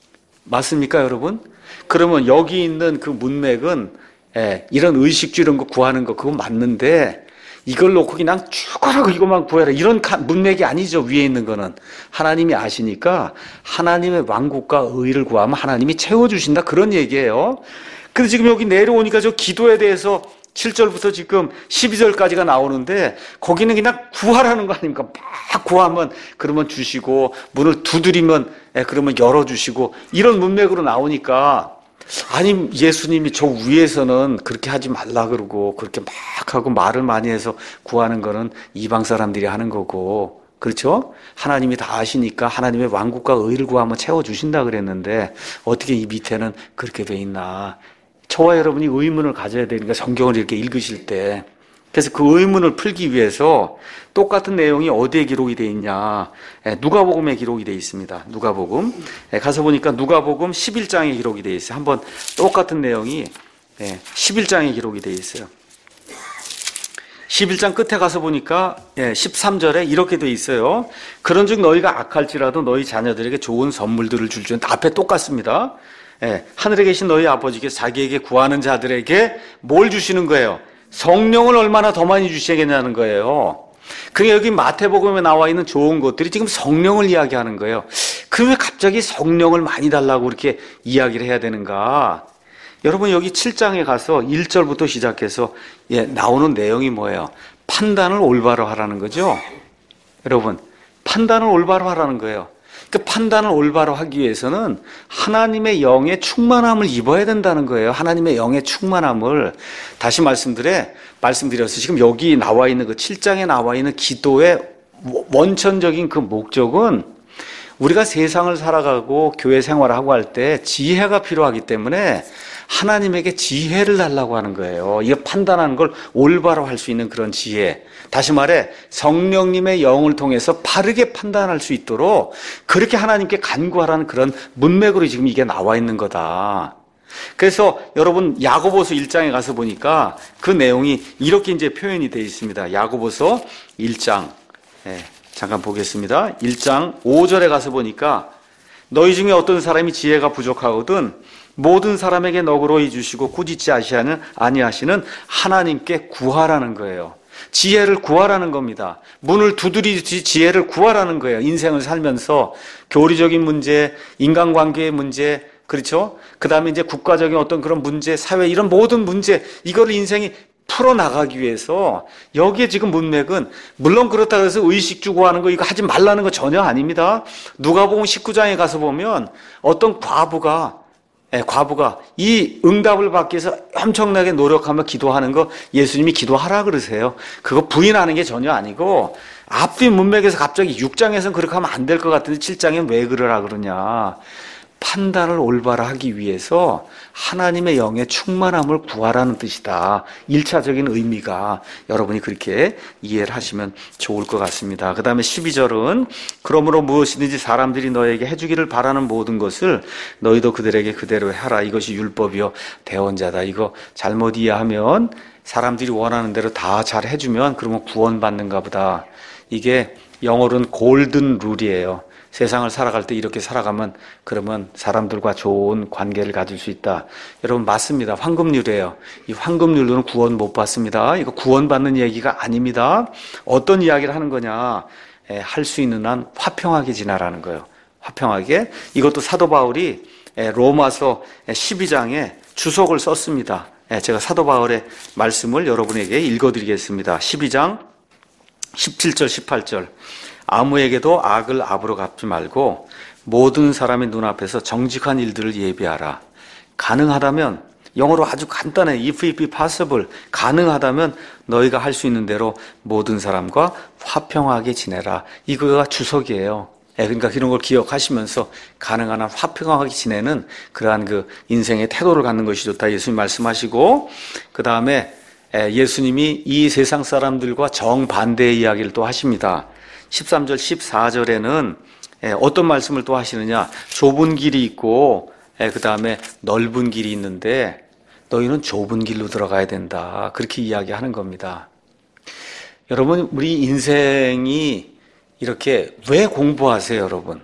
맞습니까, 여러분? 그러면 여기 있는 그 문맥은, 예, 이런 의식주 이런 거 구하는 거 그거 맞는데 이걸 놓고 그냥 죽어라고 이것만 구해라 이런 문맥이 아니죠. 위에 있는 거는 하나님이 아시니까 하나님의 왕국과 의를 구하면 하나님이 채워주신다, 그런 얘기예요. 근데 지금 여기 내려오니까 저 기도에 대해서 칠 절부터 지금 십이 절까지가 나오는데 거기는 그냥 구하라는 거 아닙니까? 막 구하면 그러면 주시고 문을 두드리면, 예, 그러면 열어주시고 이런 문맥으로 나오니까 아니, 예수님이 저 위에서는 그렇게 하지 말라 그러고 그렇게 막 하고 말을 많이 해서 구하는 거는 이방 사람들이 하는 거고, 그렇죠? 하나님이 다 아시니까 하나님의 왕국과 의를 구하면 채워주신다 그랬는데 어떻게 이 밑에는 그렇게 돼 있나. 저와 여러분이 의문을 가져야 되니까 성경을 이렇게 읽으실 때, 그래서 그 의문을 풀기 위해서 똑같은 내용이 어디에 기록이 되어 있냐. 누가복음에 기록이 되어 있습니다. 누가복음. 가서 보니까 누가복음 십일 장에 기록이 되어 있어요. 한번 똑같은 내용이 십일 장에 기록이 되어 있어요. 십일 장 끝에 가서 보니까 십삼 절에 이렇게 되어 있어요. 그런즉 너희가 악할지라도 너희 자녀들에게 좋은 선물들을 줄 줄. 앞에 똑같습니다. 하늘에 계신 너희 아버지께서 자기에게 구하는 자들에게 뭘 주시는 거예요? 성령을 얼마나 더 많이 주시겠냐는 거예요. 그게 여기 마태복음에 나와 있는 좋은 것들이 지금 성령을 이야기하는 거예요. 그럼 왜 갑자기 성령을 많이 달라고 그렇게 이야기를 해야 되는가? 여러분, 여기 칠 장에 가서 일 절부터 시작해서 예, 나오는 내용이 뭐예요? 판단을 올바로 하라는 거죠. 여러분, 판단을 올바로 하라는 거예요. 그 판단을 올바로 하기 위해서는 하나님의 영의 충만함을 입어야 된다는 거예요. 하나님의 영의 충만함을. 다시 말씀드려, 말씀드려서 지금 여기 나와 있는 그 칠 장에 나와 있는 기도의 원천적인 그 목적은 우리가 세상을 살아가고 교회 생활을 하고 할 때 지혜가 필요하기 때문에 하나님에게 지혜를 달라고 하는 거예요. 이게 판단하는 걸 올바로 할 수 있는 그런 지혜. 다시 말해 성령님의 영을 통해서 바르게 판단할 수 있도록 그렇게 하나님께 간구하라는 그런 문맥으로 지금 이게 나와 있는 거다. 그래서 여러분 야고보서 일 장에 가서 보니까 그 내용이 이렇게 이제 표현이 되어 있습니다. 야고보서 일 장. 네, 잠깐 보겠습니다. 일 장 오 절에 가서 보니까 너희 중에 어떤 사람이 지혜가 부족하거든 모든 사람에게 너그러이 주시고 꾸짖지 아니하시는 하나님께 구하라는 거예요. 지혜를 구하라는 겁니다. 문을 두드리듯이 지혜를 구하라는 거예요. 인생을 살면서 교리적인 문제, 인간관계의 문제, 그렇죠? 그 다음에 이제 국가적인 어떤 그런 문제, 사회 이런 모든 문제, 이거를 인생이 풀어나가기 위해서 여기에 지금 문맥은 물론 그렇다고 해서 의식 주고 하는 거 이거 하지 말라는 거 전혀 아닙니다. 누가복음 십구 장에 가서 보면 어떤 과부가 예, 과부가 이 응답을 받기 위해서 엄청나게 노력하며 기도하는 거 예수님이 기도하라 그러세요. 그거 부인하는 게 전혀 아니고 앞뒤 문맥에서 갑자기 육 장에서는 그렇게 하면 안 될 것 같은데 칠 장에 왜 그러라 그러냐. 판단을 올바로 하기 위해서 하나님의 영의 충만함을 구하라는 뜻이다. 일차적인 의미가 여러분이 그렇게 이해를 하시면 좋을 것 같습니다. 그 다음에 십이 절은 그러므로 무엇이든지 사람들이 너에게 해주기를 바라는 모든 것을 너희도 그들에게 그대로 하라. 이것이 율법이요 대언자다. 이거 잘못 이해하면 사람들이 원하는 대로 다 잘 해주면 그러면 구원받는가 보다. 이게 영어로는 골든 룰이에요. 세상을 살아갈 때 이렇게 살아가면 그러면 사람들과 좋은 관계를 가질 수 있다. 여러분 맞습니다. 황금률이에요. 이 황금률로는 구원 못 받습니다. 이거 구원받는 얘기가 아닙니다. 어떤 이야기를 하는 거냐. 할 수 있는 한 화평하게 지나라는 거예요. 화평하게. 이것도 사도 바울이 로마서 십이 장에 주석을 썼습니다. 제가 사도 바울의 말씀을 여러분에게 읽어드리겠습니다. 십이 장 십칠 절 십팔 절. 아무에게도 악을 악으로 갚지 말고 모든 사람의 눈앞에서 정직한 일들을 예비하라. 가능하다면 영어로 아주 간단해. If it be possible. 가능하다면 너희가 할 수 있는 대로 모든 사람과 화평하게 지내라. 이거가 주석이에요. 그러니까 이런 걸 기억하시면서 가능한 한 화평하게 지내는 그러한 그 인생의 태도를 갖는 것이 좋다. 예수님 말씀하시고 그 다음에 예수님이 이 세상 사람들과 정반대의 이야기를 또 하십니다. 십삼 절 십사 절에는 어떤 말씀을 또 하시느냐. 좁은 길이 있고 그 다음에 넓은 길이 있는데 너희는 좁은 길로 들어가야 된다. 그렇게 이야기하는 겁니다. 여러분 우리 인생이 이렇게 왜 공부하세요 여러분?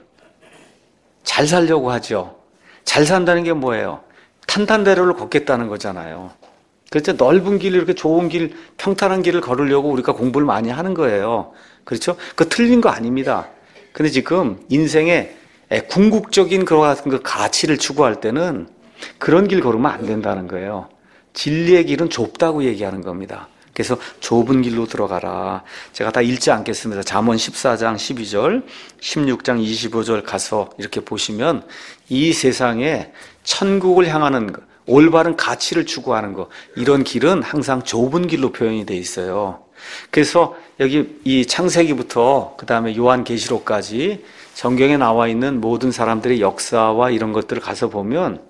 잘 살려고 하죠. 잘 산다는 게 뭐예요? 탄탄대로를 걷겠다는 거잖아요. 그렇죠? 넓은 길, 이렇게 좋은 길, 평탄한 길을 걸으려고 우리가 공부를 많이 하는 거예요. 그렇죠? 그거 틀린 거 아닙니다. 근데 지금 인생에 궁극적인 그런 그 가치를 추구할 때는 그런 길 걸으면 안 된다는 거예요. 진리의 길은 좁다고 얘기하는 겁니다. 그래서 좁은 길로 들어가라. 제가 다 읽지 않겠습니다. 잠언 십사 장 십이 절, 십육 장 이십오 절 가서 이렇게 보시면 이 세상에 천국을 향하는 것, 올바른 가치를 추구하는 것, 이런 길은 항상 좁은 길로 표현이 돼 있어요. 그래서 여기 이 창세기부터 그 다음에 요한계시록까지 성경에 나와 있는 모든 사람들의 역사와 이런 것들을 가서 보면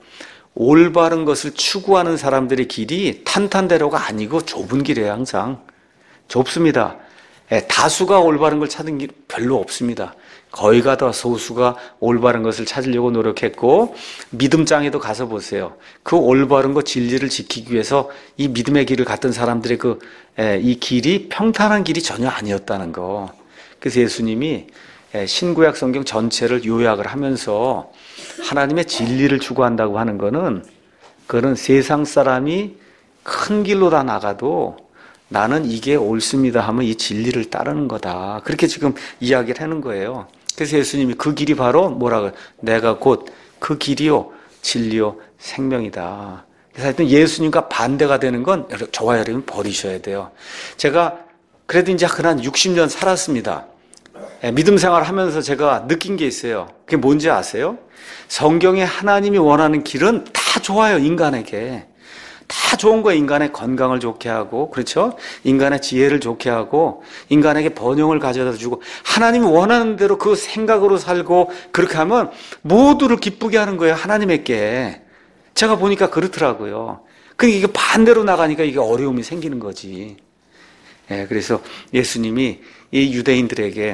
올바른 것을 추구하는 사람들의 길이 탄탄대로가 아니고 좁은 길이에요. 항상 좁습니다. 예, 다수가 올바른 걸 찾은 길 별로 없습니다. 거의가 다 소수가 올바른 것을 찾으려고 노력했고, 믿음장에도 가서 보세요. 그 올바른 것, 진리를 지키기 위해서 이 믿음의 길을 갔던 사람들의 그, 예, 이 길이 평탄한 길이 전혀 아니었다는 거. 그래서 예수님이 예, 신구약 성경 전체를 요약을 하면서 하나님의 진리를 추구한다고 하는 거는, 그거는 세상 사람이 큰 길로 다 나가도 나는 이게 옳습니다 하면 이 진리를 따르는 거다. 그렇게 지금 이야기를 하는 거예요. 그래서 예수님이 그 길이 바로 뭐라고요? 내가 곧 그 길이요, 진리요, 생명이다. 그래서 하여튼 예수님과 반대가 되는 건 저와 여러분 버리셔야 돼요. 제가 그래도 이제 한 육십 년 살았습니다. 믿음 생활 하면서 제가 느낀 게 있어요. 그게 뭔지 아세요? 성경에 하나님이 원하는 길은 다 좋아요, 인간에게. 다 좋은 거예요. 인간의 건강을 좋게 하고, 그렇죠? 인간의 지혜를 좋게 하고, 인간에게 번영을 가져다 주고, 하나님이 원하는 대로 그 생각으로 살고, 그렇게 하면 모두를 기쁘게 하는 거예요. 하나님에게. 제가 보니까 그렇더라고요. 그러니까 이게 반대로 나가니까 이게 어려움이 생기는 거지. 예, 그래서 예수님이 이 유대인들에게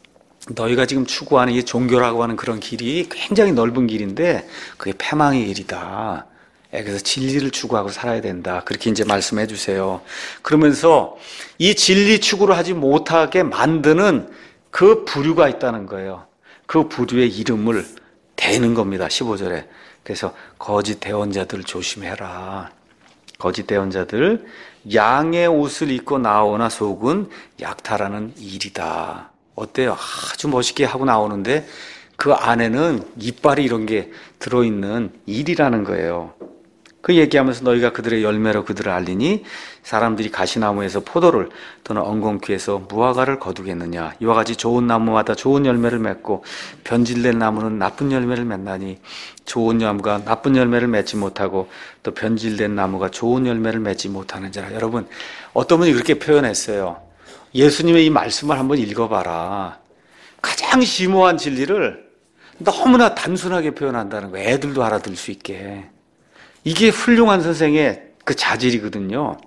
너희가 지금 추구하는 이 종교라고 하는 그런 길이 굉장히 넓은 길인데 그게 패망의 길이다. 그래서 진리를 추구하고 살아야 된다. 그렇게 이제 말씀해 주세요. 그러면서 이 진리 추구를 하지 못하게 만드는 그 부류가 있다는 거예요. 그 부류의 이름을 대는 겁니다. 십오 절에. 그래서 거짓 대언자들 조심해라. 거짓 대언자들, 양의 옷을 입고 나오나 속은 약탈하는 일이다. 어때요? 아주 멋있게 하고 나오는데 그 안에는 이빨이 이런 게 들어있는 일이라는 거예요. 그 얘기하면서 너희가 그들의 열매로 그들을 알리니 사람들이 가시나무에서 포도를 또는 엉겅퀴에서 무화과를 거두겠느냐. 이와 같이 좋은 나무마다 좋은 열매를 맺고 변질된 나무는 나쁜 열매를 맺나니 좋은 나무가 나쁜 열매를 맺지 못하고 또 변질된 나무가 좋은 열매를 맺지 못하는 자라. 여러분, 어떤 분이 그렇게 표현했어요. 예수님의 이 말씀을 한번 읽어봐라. 가장 심오한 진리를 너무나 단순하게 표현한다는 거예요. 애들도 알아들 수 있게. 이게 훌륭한 선생의 그 자질이거든요.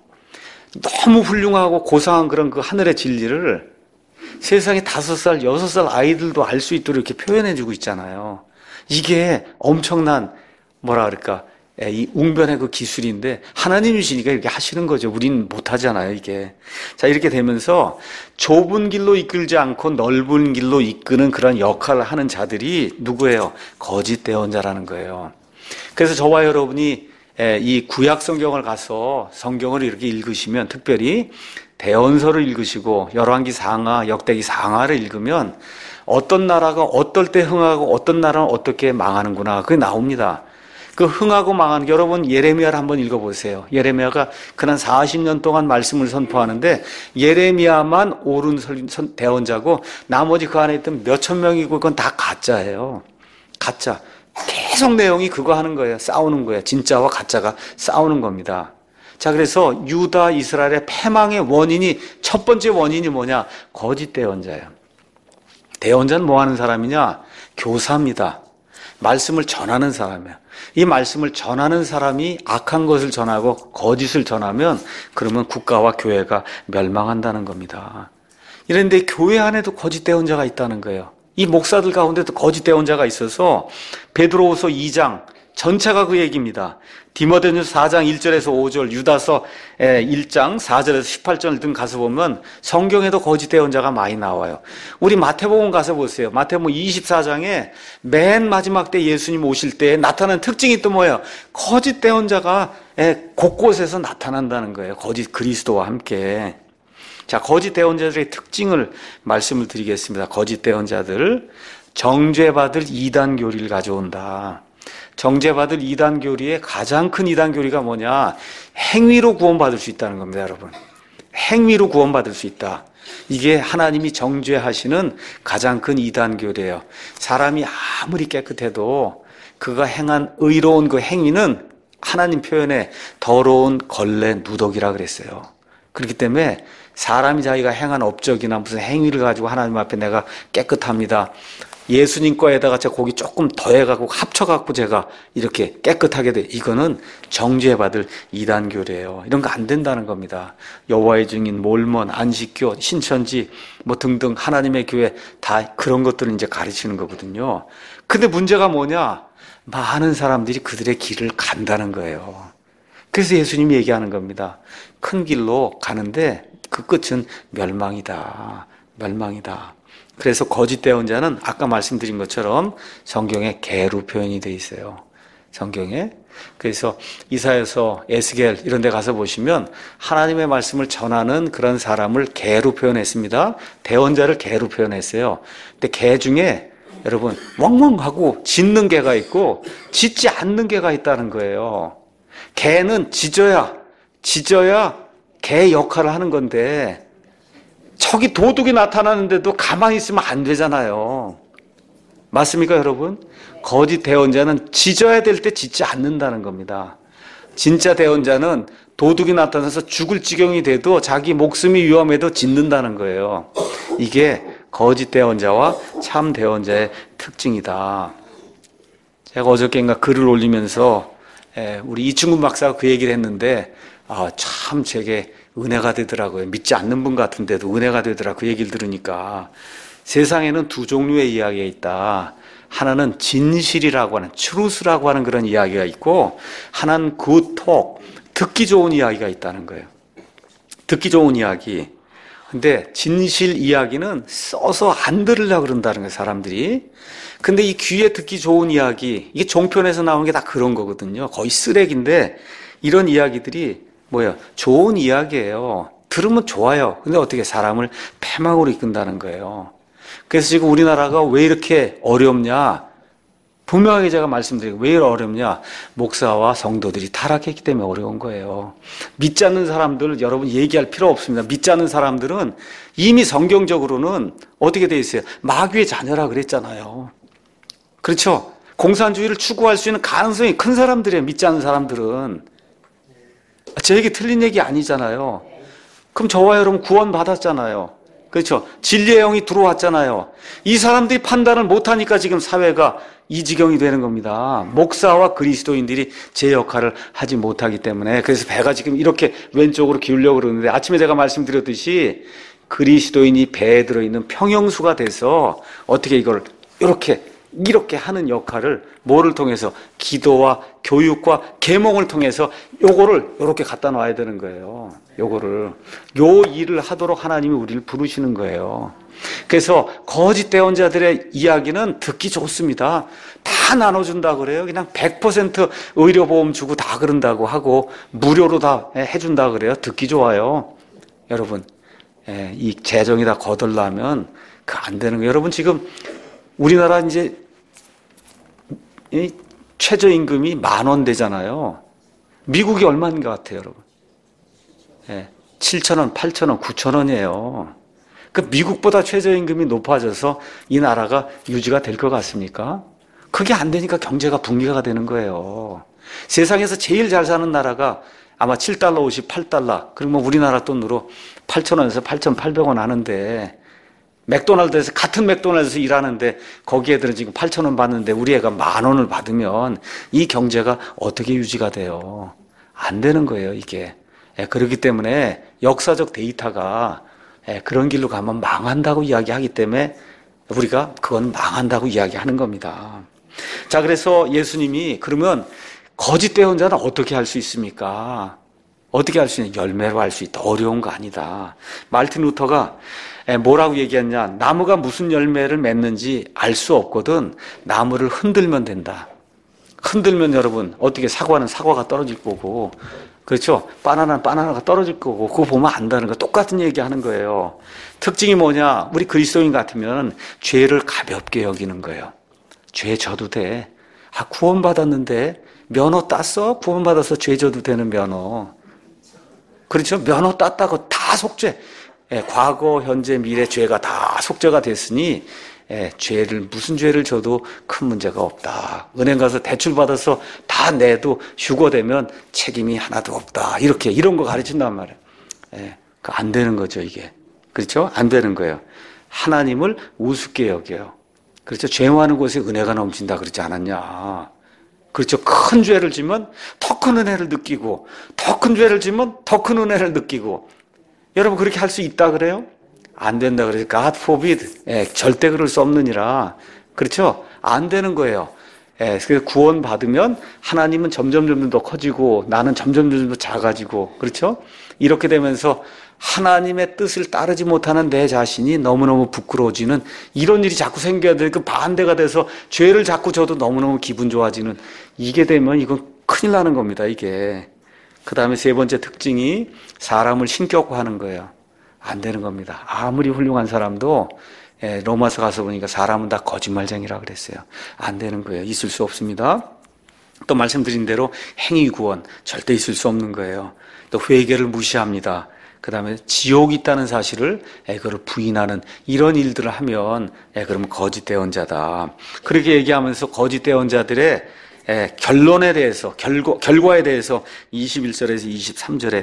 너무 훌륭하고 고상한 그런 그 하늘의 진리를 세상에 다섯 살, 여섯 살 아이들도 알 수 있도록 이렇게 표현해주고 있잖아요. 이게 엄청난, 뭐라 그럴까, 이 웅변의 그 기술인데 하나님이시니까 이렇게 하시는 거죠. 우린 못하잖아요, 이게. 자, 이렇게 되면서 좁은 길로 이끌지 않고 넓은 길로 이끄는 그런 역할을 하는 자들이 누구예요? 거짓 대언자라는 거예요. 그래서 저와 여러분이 이 구약 성경을 가서 성경을 이렇게 읽으시면, 특별히 대언서를 읽으시고 열왕기 상하, 역대기 상하를 읽으면 어떤 나라가 어떨 때 흥하고 어떤 나라는 어떻게 망하는구나, 그게 나옵니다. 그 흥하고 망하는 게, 여러분 예레미야를 한번 읽어보세요. 예레미야가 그난 사십 년 동안 말씀을 선포하는데 예레미야만 옳은 대언자고 나머지 그 안에 있던 몇천 명이고 그건 다 가짜예요. 가짜. 계속 내용이 그거 하는 거예요. 싸우는 거예요. 진짜와 가짜가 싸우는 겁니다. 자, 그래서 유다, 이스라엘의 패망의 원인이, 첫 번째 원인이 뭐냐? 거짓 대언자예요. 대언자는 뭐 하는 사람이냐? 교사입니다. 말씀을 전하는 사람이에요. 이 말씀을 전하는 사람이 악한 것을 전하고 거짓을 전하면 그러면 국가와 교회가 멸망한다는 겁니다. 이런데 교회 안에도 거짓 대언자가 있다는 거예요. 이 목사들 가운데도 거짓 대언자가 있어서 베드로후서 이 장 전체가 그 얘기입니다. 디모데전서 사 장 일 절에서 오 절, 유다서 일 장 사 절에서 십팔 절 등 가서 보면 성경에도 거짓 대언자가 많이 나와요. 우리 마태복음 가서 보세요. 마태복음 이십사 장에 맨 마지막 때 예수님 오실 때 나타나는 특징이 또 뭐예요? 거짓 대언자가 곳곳에서 나타난다는 거예요. 거짓 그리스도와 함께. 자, 거짓 대언자들의 특징을 말씀을 드리겠습니다. 거짓 대언자들, 정죄받을 이단 교리를 가져온다. 정죄받을 이단 교리의 가장 큰 이단 교리가 뭐냐? 행위로 구원받을 수 있다는 겁니다, 여러분. 행위로 구원받을 수 있다. 이게 하나님이 정죄하시는 가장 큰 이단교래요. 사람이 아무리 깨끗해도 그가 행한 의로운 그 행위는 하나님 표현에 더러운 걸레 누더기라 그랬어요. 그렇기 때문에 사람이 자기가 행한 업적이나 무슨 행위를 가지고 하나님 앞에 내가 깨끗합니다. 예수님 거에다가 제가 고기 조금 더해갖고 합쳐갖고 제가 이렇게 깨끗하게 돼. 이거는 정죄받을 이단교래요. 이런 거 안 된다는 겁니다. 여호와의 증인, 몰몬, 안식교, 신천지 뭐 등등 하나님의 교회 다 그런 것들을 이제 가르치는 거거든요. 근데 문제가 뭐냐? 많은 사람들이 그들의 길을 간다는 거예요. 그래서 예수님이 얘기하는 겁니다. 큰 길로 가는데 그 끝은 멸망이다. 멸망이다. 그래서 거짓 대언자는 아까 말씀드린 것처럼 성경에 개로 표현이 되어 있어요. 성경에. 그래서 이사야서, 에스겔 이런 데 가서 보시면 하나님의 말씀을 전하는 그런 사람을 개로 표현했습니다. 대언자를 개로 표현했어요. 근데 개 중에 여러분 멍멍하고 짖는 개가 있고 짖지 않는 개가 있다는 거예요. 개는 짖어야 짖어야 개 역할을 하는 건데 저기 도둑이 나타나는데도 가만히 있으면 안 되잖아요. 맞습니까, 여러분? 거짓 대언자는 짖어야 될 때 짖지 않는다는 겁니다. 진짜 대언자는 도둑이 나타나서 죽을 지경이 돼도 자기 목숨이 위험해도 짖는다는 거예요. 이게 거짓 대언자와 참 대언자의 특징이다. 제가 어저께인가 글을 올리면서 우리 이충근 박사가 그 얘기를 했는데 아, 참 제게 은혜가 되더라고요. 믿지 않는 분 같은데도 은혜가 되더라. 그 얘기를 들으니까 세상에는 두 종류의 이야기가 있다. 하나는 진실이라고 하는 트루스라고 하는 그런 이야기가 있고 하나는 굿톡, 듣기 좋은 이야기가 있다는 거예요. 듣기 좋은 이야기. 근데 진실 이야기는 써서 안 들으려고 그런다는 거예요, 사람들이. 근데 이 귀에 듣기 좋은 이야기, 이게 종편에서 나오는 게 다 그런 거거든요. 거의 쓰레기인데 이런 이야기들이 뭐야? 좋은 이야기예요. 들으면 좋아요. 근데 어떻게 사람을 패망으로 이끈다는 거예요. 그래서 지금 우리나라가 왜 이렇게 어렵냐? 분명하게 제가 말씀드리고 왜 어렵냐? 목사와 성도들이 타락했기 때문에 어려운 거예요. 믿지 않는 사람들 여러분 얘기할 필요 없습니다. 믿지 않는 사람들은 이미 성경적으로는 어떻게 돼 있어요? 마귀의 자녀라 그랬잖아요. 그렇죠? 공산주의를 추구할 수 있는 가능성이 큰 사람들이에요. 믿지 않는 사람들은. 제 얘기 틀린 얘기 아니잖아요. 그럼 저와 여러분 구원 받았잖아요. 그렇죠? 진리의 영이 들어왔잖아요. 이 사람들이 판단을 못하니까 지금 사회가 이 지경이 되는 겁니다. 목사와 그리스도인들이 제 역할을 하지 못하기 때문에. 그래서 배가 지금 이렇게 왼쪽으로 기울려고 그러는데 아침에 제가 말씀드렸듯이 그리스도인이 배에 들어있는 평형수가 돼서 어떻게 이걸 이렇게 이렇게 하는 역할을 뭐를 통해서 기도와 교육과 계몽을 통해서 요거를 이렇게 갖다 놔야 되는 거예요. 요거를 요 일을 하도록 하나님이 우리를 부르시는 거예요. 그래서 거짓 대언자들의 이야기는 듣기 좋습니다. 다 나눠준다 그래요. 그냥 백 퍼센트 의료보험 주고 다 그런다고 하고 무료로 다 해준다 그래요. 듣기 좋아요. 여러분 이 재정이 다 거덜나면 그 안 되는 거예요. 여러분 지금 우리나라 이제 이 최저임금이 만 원 되잖아요. 미국이 얼마인 것 같아요, 여러분? 예, 칠천 원, 팔천 원, 구천 원이에요. 그 미국보다 최저임금이 높아져서 이 나라가 유지가 될 것 같습니까? 그게 안 되니까 경제가 붕괴가 되는 거예요. 세상에서 제일 잘 사는 나라가 아마 칠 달러 오십팔 달러. 그러면 우리나라 돈으로 팔천 원에서 팔천팔백 원 하는데 맥도날드에서 같은 맥도날드에서 일하는데 거기 애들은 지금 팔천 원 받는데 우리 애가 만 원을 받으면 이 경제가 어떻게 유지가 돼요? 안 되는 거예요, 이게. 예, 그렇기 때문에 역사적 데이터가 예, 그런 길로 가면 망한다고 이야기하기 때문에 우리가 그건 망한다고 이야기하는 겁니다. 자, 그래서 예수님이 그러면 거짓 대언자는 어떻게 할 수 있습니까? 어떻게 할 수 있냐? 열매로 할 수 있다. 어려운 거 아니다. 말틴 루터가 뭐라고 얘기했냐? 나무가 무슨 열매를 맺는지 알 수 없거든. 나무를 흔들면 된다. 흔들면 여러분 어떻게 사과는 사과가 떨어질 거고 그렇죠? 바나나는 바나나가 떨어질 거고 그거 보면 안다는 거 똑같은 얘기하는 거예요. 특징이 뭐냐? 우리 그리스도인 같으면 죄를 가볍게 여기는 거예요. 죄 져도 돼. 아 구원받았는데 면허 땄어? 구원받아서 죄 져도 되는 면허. 그렇죠? 면허 땄다고 다 속죄. 예, 과거, 현재, 미래 죄가 다 속죄가 됐으니 예, 죄를 무슨 죄를 져도 큰 문제가 없다. 은행 가서 대출 받아서 다 내도 휴거되면 책임이 하나도 없다. 이렇게 이런 거 가르친단 말이에요. 예, 안 되는 거죠 이게. 그렇죠? 안 되는 거예요. 하나님을 우습게 여겨요. 그렇죠? 죄 많은 곳에 은혜가 넘친다 그러지 않았냐. 그렇죠? 큰 죄를 지면 더 큰 은혜를 느끼고 더 큰 죄를 지면 더 큰 은혜를 느끼고 여러분 그렇게 할 수 있다 그래요? 안 된다 그래서 God forbid. 예, 절대 그럴 수 없느니라. 그렇죠? 안 되는 거예요. 예, 그래서 구원 받으면 하나님은 점점 점점 더 커지고 나는 점점 점점 더 작아지고 그렇죠? 이렇게 되면서 하나님의 뜻을 따르지 못하는 내 자신이 너무너무 부끄러워지는 이런 일이 자꾸 생겨야 돼. 그 반대가 돼서 죄를 자꾸 져도 너무너무 기분 좋아지는 이게 되면 이건 큰일 나는 겁니다. 이게. 그 다음에 세 번째 특징이 사람을 신격화하는 거예요. 안 되는 겁니다. 아무리 훌륭한 사람도 예, 로마서 가서 보니까 사람은 다 거짓말쟁이라 그랬어요. 안 되는 거예요. 있을 수 없습니다. 또 말씀드린 대로 행위 구원 절대 있을 수 없는 거예요. 또 회개를 무시합니다. 그 다음에 지옥이 있다는 사실을 예, 그걸 부인하는 이런 일들을 하면 예, 그러면 거짓 대언자다. 그렇게 얘기하면서 거짓 대언자들의 예, 결론에 대해서 결과, 결과에 대해서 이십일 절에서 이십삼 절에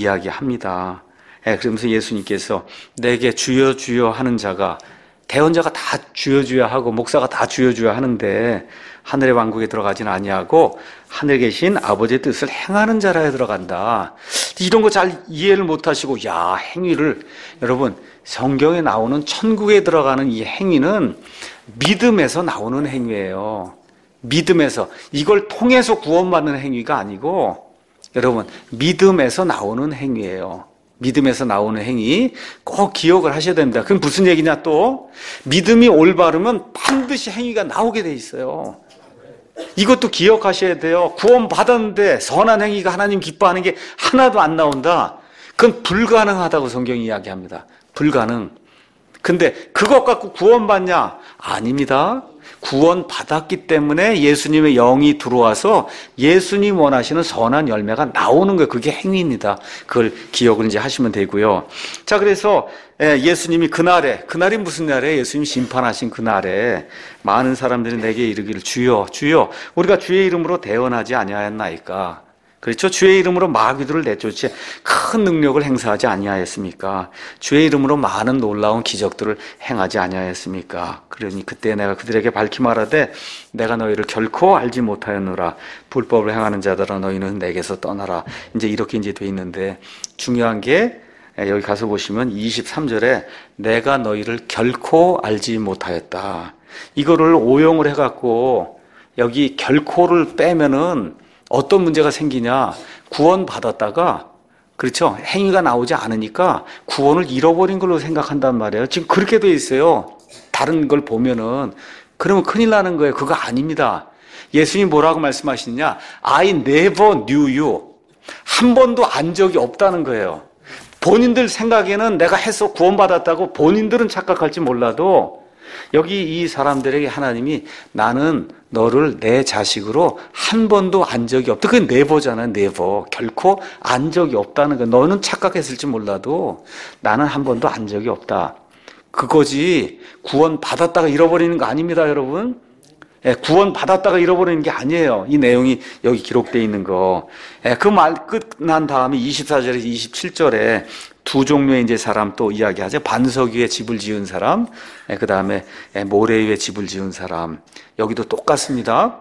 이야기합니다. 예, 그러면서 예수님께서 내게 주여 주여 하는 자가 대언자가 다 주여 주여 하고 목사가 다 주여 주여 하는데 하늘의 왕국에 들어가지는 아니하고 하늘에 계신 아버지의 뜻을 행하는 자라에 들어간다. 이런 거 잘 이해를 못하시고 야 행위를 여러분 성경에 나오는 천국에 들어가는 이 행위는 믿음에서 나오는 행위예요. 믿음에서 이걸 통해서 구원받는 행위가 아니고 여러분 믿음에서 나오는 행위예요. 믿음에서 나오는 행위 꼭 기억을 하셔야 됩니다. 그럼 무슨 얘기냐 또 믿음이 올바르면 반드시 행위가 나오게 돼 있어요. 이것도 기억하셔야 돼요. 구원 받았는데 선한 행위가 하나님 기뻐하는 게 하나도 안 나온다. 그건 불가능하다고 성경이 이야기합니다. 불가능. 근데 그것 갖고 구원받냐? 아닙니다. 구원 받았기 때문에 예수님의 영이 들어와서 예수님 원하시는 선한 열매가 나오는 거예요. 그게 행위입니다. 그걸 기억을 이제 하시면 되고요. 자, 그래서 예수님이 그날에, 그날이 무슨 날에 예수님이 심판하신 그날에 많은 사람들이 내게 이르기를 주여, 주여, 우리가 주의 이름으로 대언하지 아니하였나이까? 그렇죠? 주의 이름으로 마귀들을 내쫓지 큰 능력을 행사하지 아니하였습니까? 주의 이름으로 많은 놀라운 기적들을 행하지 아니하였습니까? 그러니 그때 내가 그들에게 밝히 말하되 내가 너희를 결코 알지 못하였노라. 불법을 행하는 자들아 너희는 내게서 떠나라. 이제 이렇게 이제 돼 있는데 중요한 게 여기 가서 보시면 이십삼 절에 내가 너희를 결코 알지 못하였다. 이거를 오용을 해갖고 여기 결코를 빼면은 어떤 문제가 생기냐? 구원 받았다가 그렇죠? 행위가 나오지 않으니까 구원을 잃어버린 걸로 생각한단 말이에요. 지금 그렇게 돼 있어요. 다른 걸 보면은 그러면 큰일 나는 거예요. 그거 아닙니다. 예수님 뭐라고 말씀하시느냐? I never knew you. 한 번도 안 적이 없다는 거예요. 본인들 생각에는 내가 해서 구원받았다고 본인들은 착각할지 몰라도 여기 이 사람들에게 하나님이 나는 너를 내 자식으로 한 번도 안 적이 없다. 그게 네버잖아요. 네버. 결코 안 적이 없다는 거야. 너는 착각했을지 몰라도 나는 한 번도 안 적이 없다. 그거지 구원 받았다가 잃어버리는 거 아닙니다, 여러분. 예, 구원 받았다가 잃어버리는 게 아니에요. 이 내용이 여기 기록되어 있는 거. 예, 그 말 끝난 다음에 이십사 절에서 이십칠 절에 두 종류의 이제 사람 또 이야기하죠. 반석 위에 집을 지은 사람, 예, 그 다음에 모래 위에 집을 지은 사람. 여기도 똑같습니다.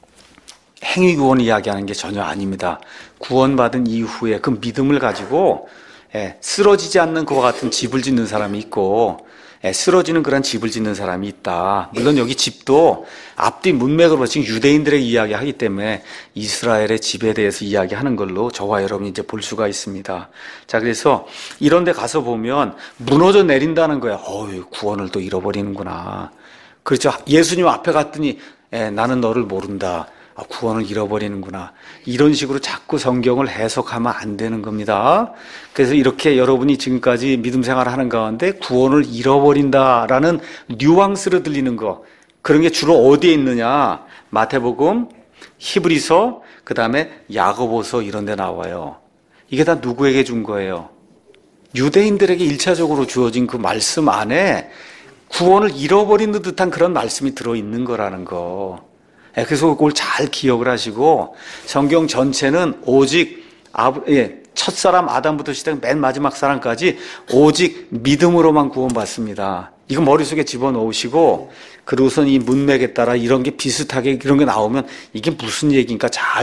행위 구원 이야기하는 게 전혀 아닙니다. 구원받은 이후에 그 믿음을 가지고 예, 쓰러지지 않는 그와 같은 집을 짓는 사람이 있고 예, 쓰러지는 그런 집을 짓는 사람이 있다. 물론 여기 집도 앞뒤 문맥으로 지금 유대인들의 이야기하기 때문에 이스라엘의 집에 대해서 이야기하는 걸로 저와 여러분이 이제 볼 수가 있습니다. 자, 그래서 이런 데 가서 보면 무너져 내린다는 거야. 어휴, 구원을 또 잃어버리는구나. 그렇죠. 예수님 앞에 갔더니 예, 나는 너를 모른다. 아, 구원을 잃어버리는구나. 이런 식으로 자꾸 성경을 해석하면 안 되는 겁니다. 그래서 이렇게 여러분이 지금까지 믿음 생활을 하는 가운데 구원을 잃어버린다라는 뉘앙스로 들리는 거, 그런 게 주로 어디에 있느냐? 마태복음, 히브리서, 그 다음에 야고보서 이런 데 나와요. 이게 다 누구에게 준 거예요? 유대인들에게 일차적으로 주어진 그 말씀 안에 구원을 잃어버린 듯한 그런 말씀이 들어있는 거라는 거. 그래서 그걸 잘 기억을 하시고 성경 전체는 오직 아브, 예, 첫사람 아담부터 시작해 맨 마지막 사람까지 오직 믿음으로만 구원받습니다. 이거 머릿속에 집어넣으시고 그리고선 이 문맥에 따라 이런 게 비슷하게 이런 게 나오면 이게 무슨 얘기인가 잘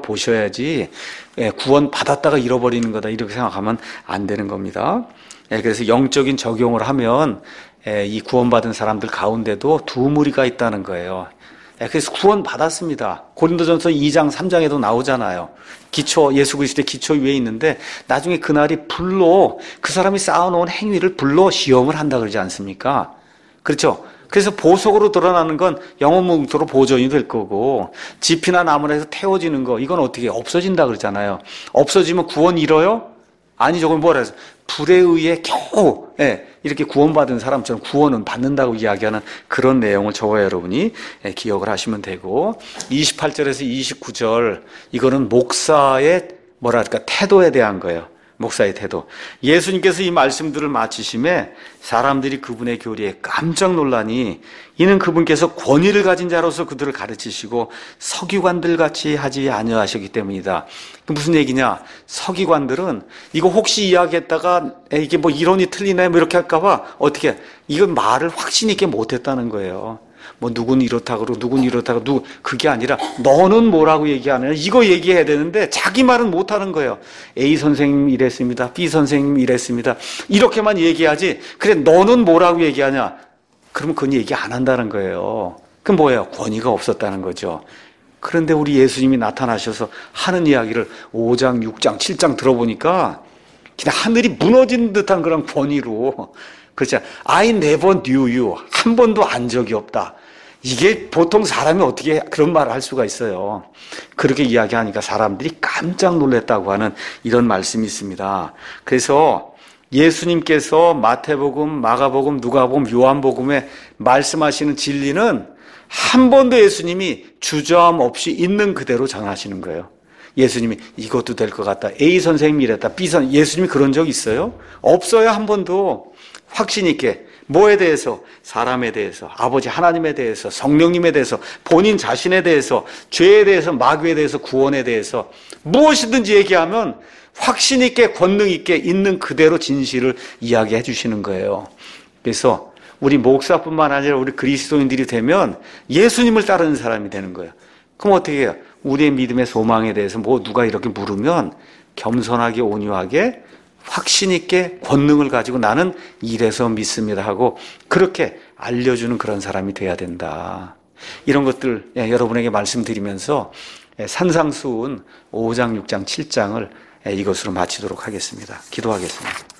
살펴보셔야지 예, 구원 받았다가 잃어버리는 거다 이렇게 생각하면 안 되는 겁니다. 예, 그래서 영적인 적용을 하면 예, 이 구원받은 사람들 가운데도 두 무리가 있다는 거예요. 예, 그래서 구원 받았습니다. 고린도전서 이 장 삼 장에도 나오잖아요. 기초 예수 그리스도의 기초 위에 있는데 나중에 그날이 불로 그 사람이 쌓아놓은 행위를 불로 시험을 한다 그러지 않습니까? 그렇죠? 그래서 보석으로 드러나는 건 영혼 뭉토로 보존이 될 거고 지피나 나무나 해서 태워지는 거 이건 어떻게 없어진다 그러잖아요. 없어지면 구원 잃어요? 아니 저건 뭐라 해서 불에 의해 겨우 예, 이렇게 구원받은 사람처럼 구원은 받는다고 이야기하는 그런 내용을 저와 여러분이 예, 기억을 하시면 되고 이십팔 절에서 이십구 절 이거는 목사의 뭐랄까 태도에 대한 거예요. 목사의 태도. 예수님께서 이 말씀들을 마치심에 사람들이 그분의 교리에 깜짝 놀라니 이는 그분께서 권위를 가진 자로서 그들을 가르치시고 서기관들 같이 하지 아니하셨기 때문이다. 무슨 얘기냐? 서기관들은 이거 혹시 이야기했다가 이게 뭐 이론이 틀리네 뭐 이렇게 할까봐 어떻게 이건 말을 확신 있게 못했다는 거예요. 뭐 누군 이렇다 그러고 누군 이렇다 그러고 누구 그게 아니라 너는 뭐라고 얘기하느냐 이거 얘기해야 되는데 자기 말은 못하는 거예요. A 선생님 이랬습니다. B 선생님 이랬습니다. 이렇게만 얘기하지 그래 너는 뭐라고 얘기하냐 그러면 그건 얘기 안 한다는 거예요. 그럼 뭐예요? 권위가 없었다는 거죠. 그런데 우리 예수님이 나타나셔서 하는 이야기를 오 장, 육 장, 칠 장 들어보니까 그냥 하늘이 무너진 듯한 그런 권위로 그렇죠. I never knew you. 한 번도 안 적이 없다. 이게 보통 사람이 어떻게 그런 말을 할 수가 있어요. 그렇게 이야기하니까 사람들이 깜짝 놀랐다고 하는 이런 말씀이 있습니다. 그래서 예수님께서 마태복음, 마가복음, 누가복음, 요한복음에 말씀하시는 진리는 한 번도 예수님이 주저함 없이 있는 그대로 전하시는 거예요. 예수님이 이것도 될 것 같다. A 선생님이 이랬다. B 선 예수님이 그런 적 있어요? 없어요. 한 번도. 확신 있게 뭐에 대해서? 사람에 대해서, 아버지 하나님에 대해서, 성령님에 대해서, 본인 자신에 대해서, 죄에 대해서, 마귀에 대해서, 구원에 대해서 무엇이든지 얘기하면 확신 있게 권능 있게 있는 그대로 진실을 이야기해 주시는 거예요. 그래서 우리 목사뿐만 아니라 우리 그리스도인들이 되면 예수님을 따르는 사람이 되는 거예요. 그럼 어떻게 해요? 우리의 믿음의 소망에 대해서 뭐 누가 이렇게 물으면 겸손하게 온유하게 확신 있게 권능을 가지고 나는 이래서 믿습니다 하고 그렇게 알려주는 그런 사람이 돼야 된다. 이런 것들 여러분에게 말씀드리면서 산상수훈 오 장, 육 장, 칠 장을 이것으로 마치도록 하겠습니다. 기도하겠습니다.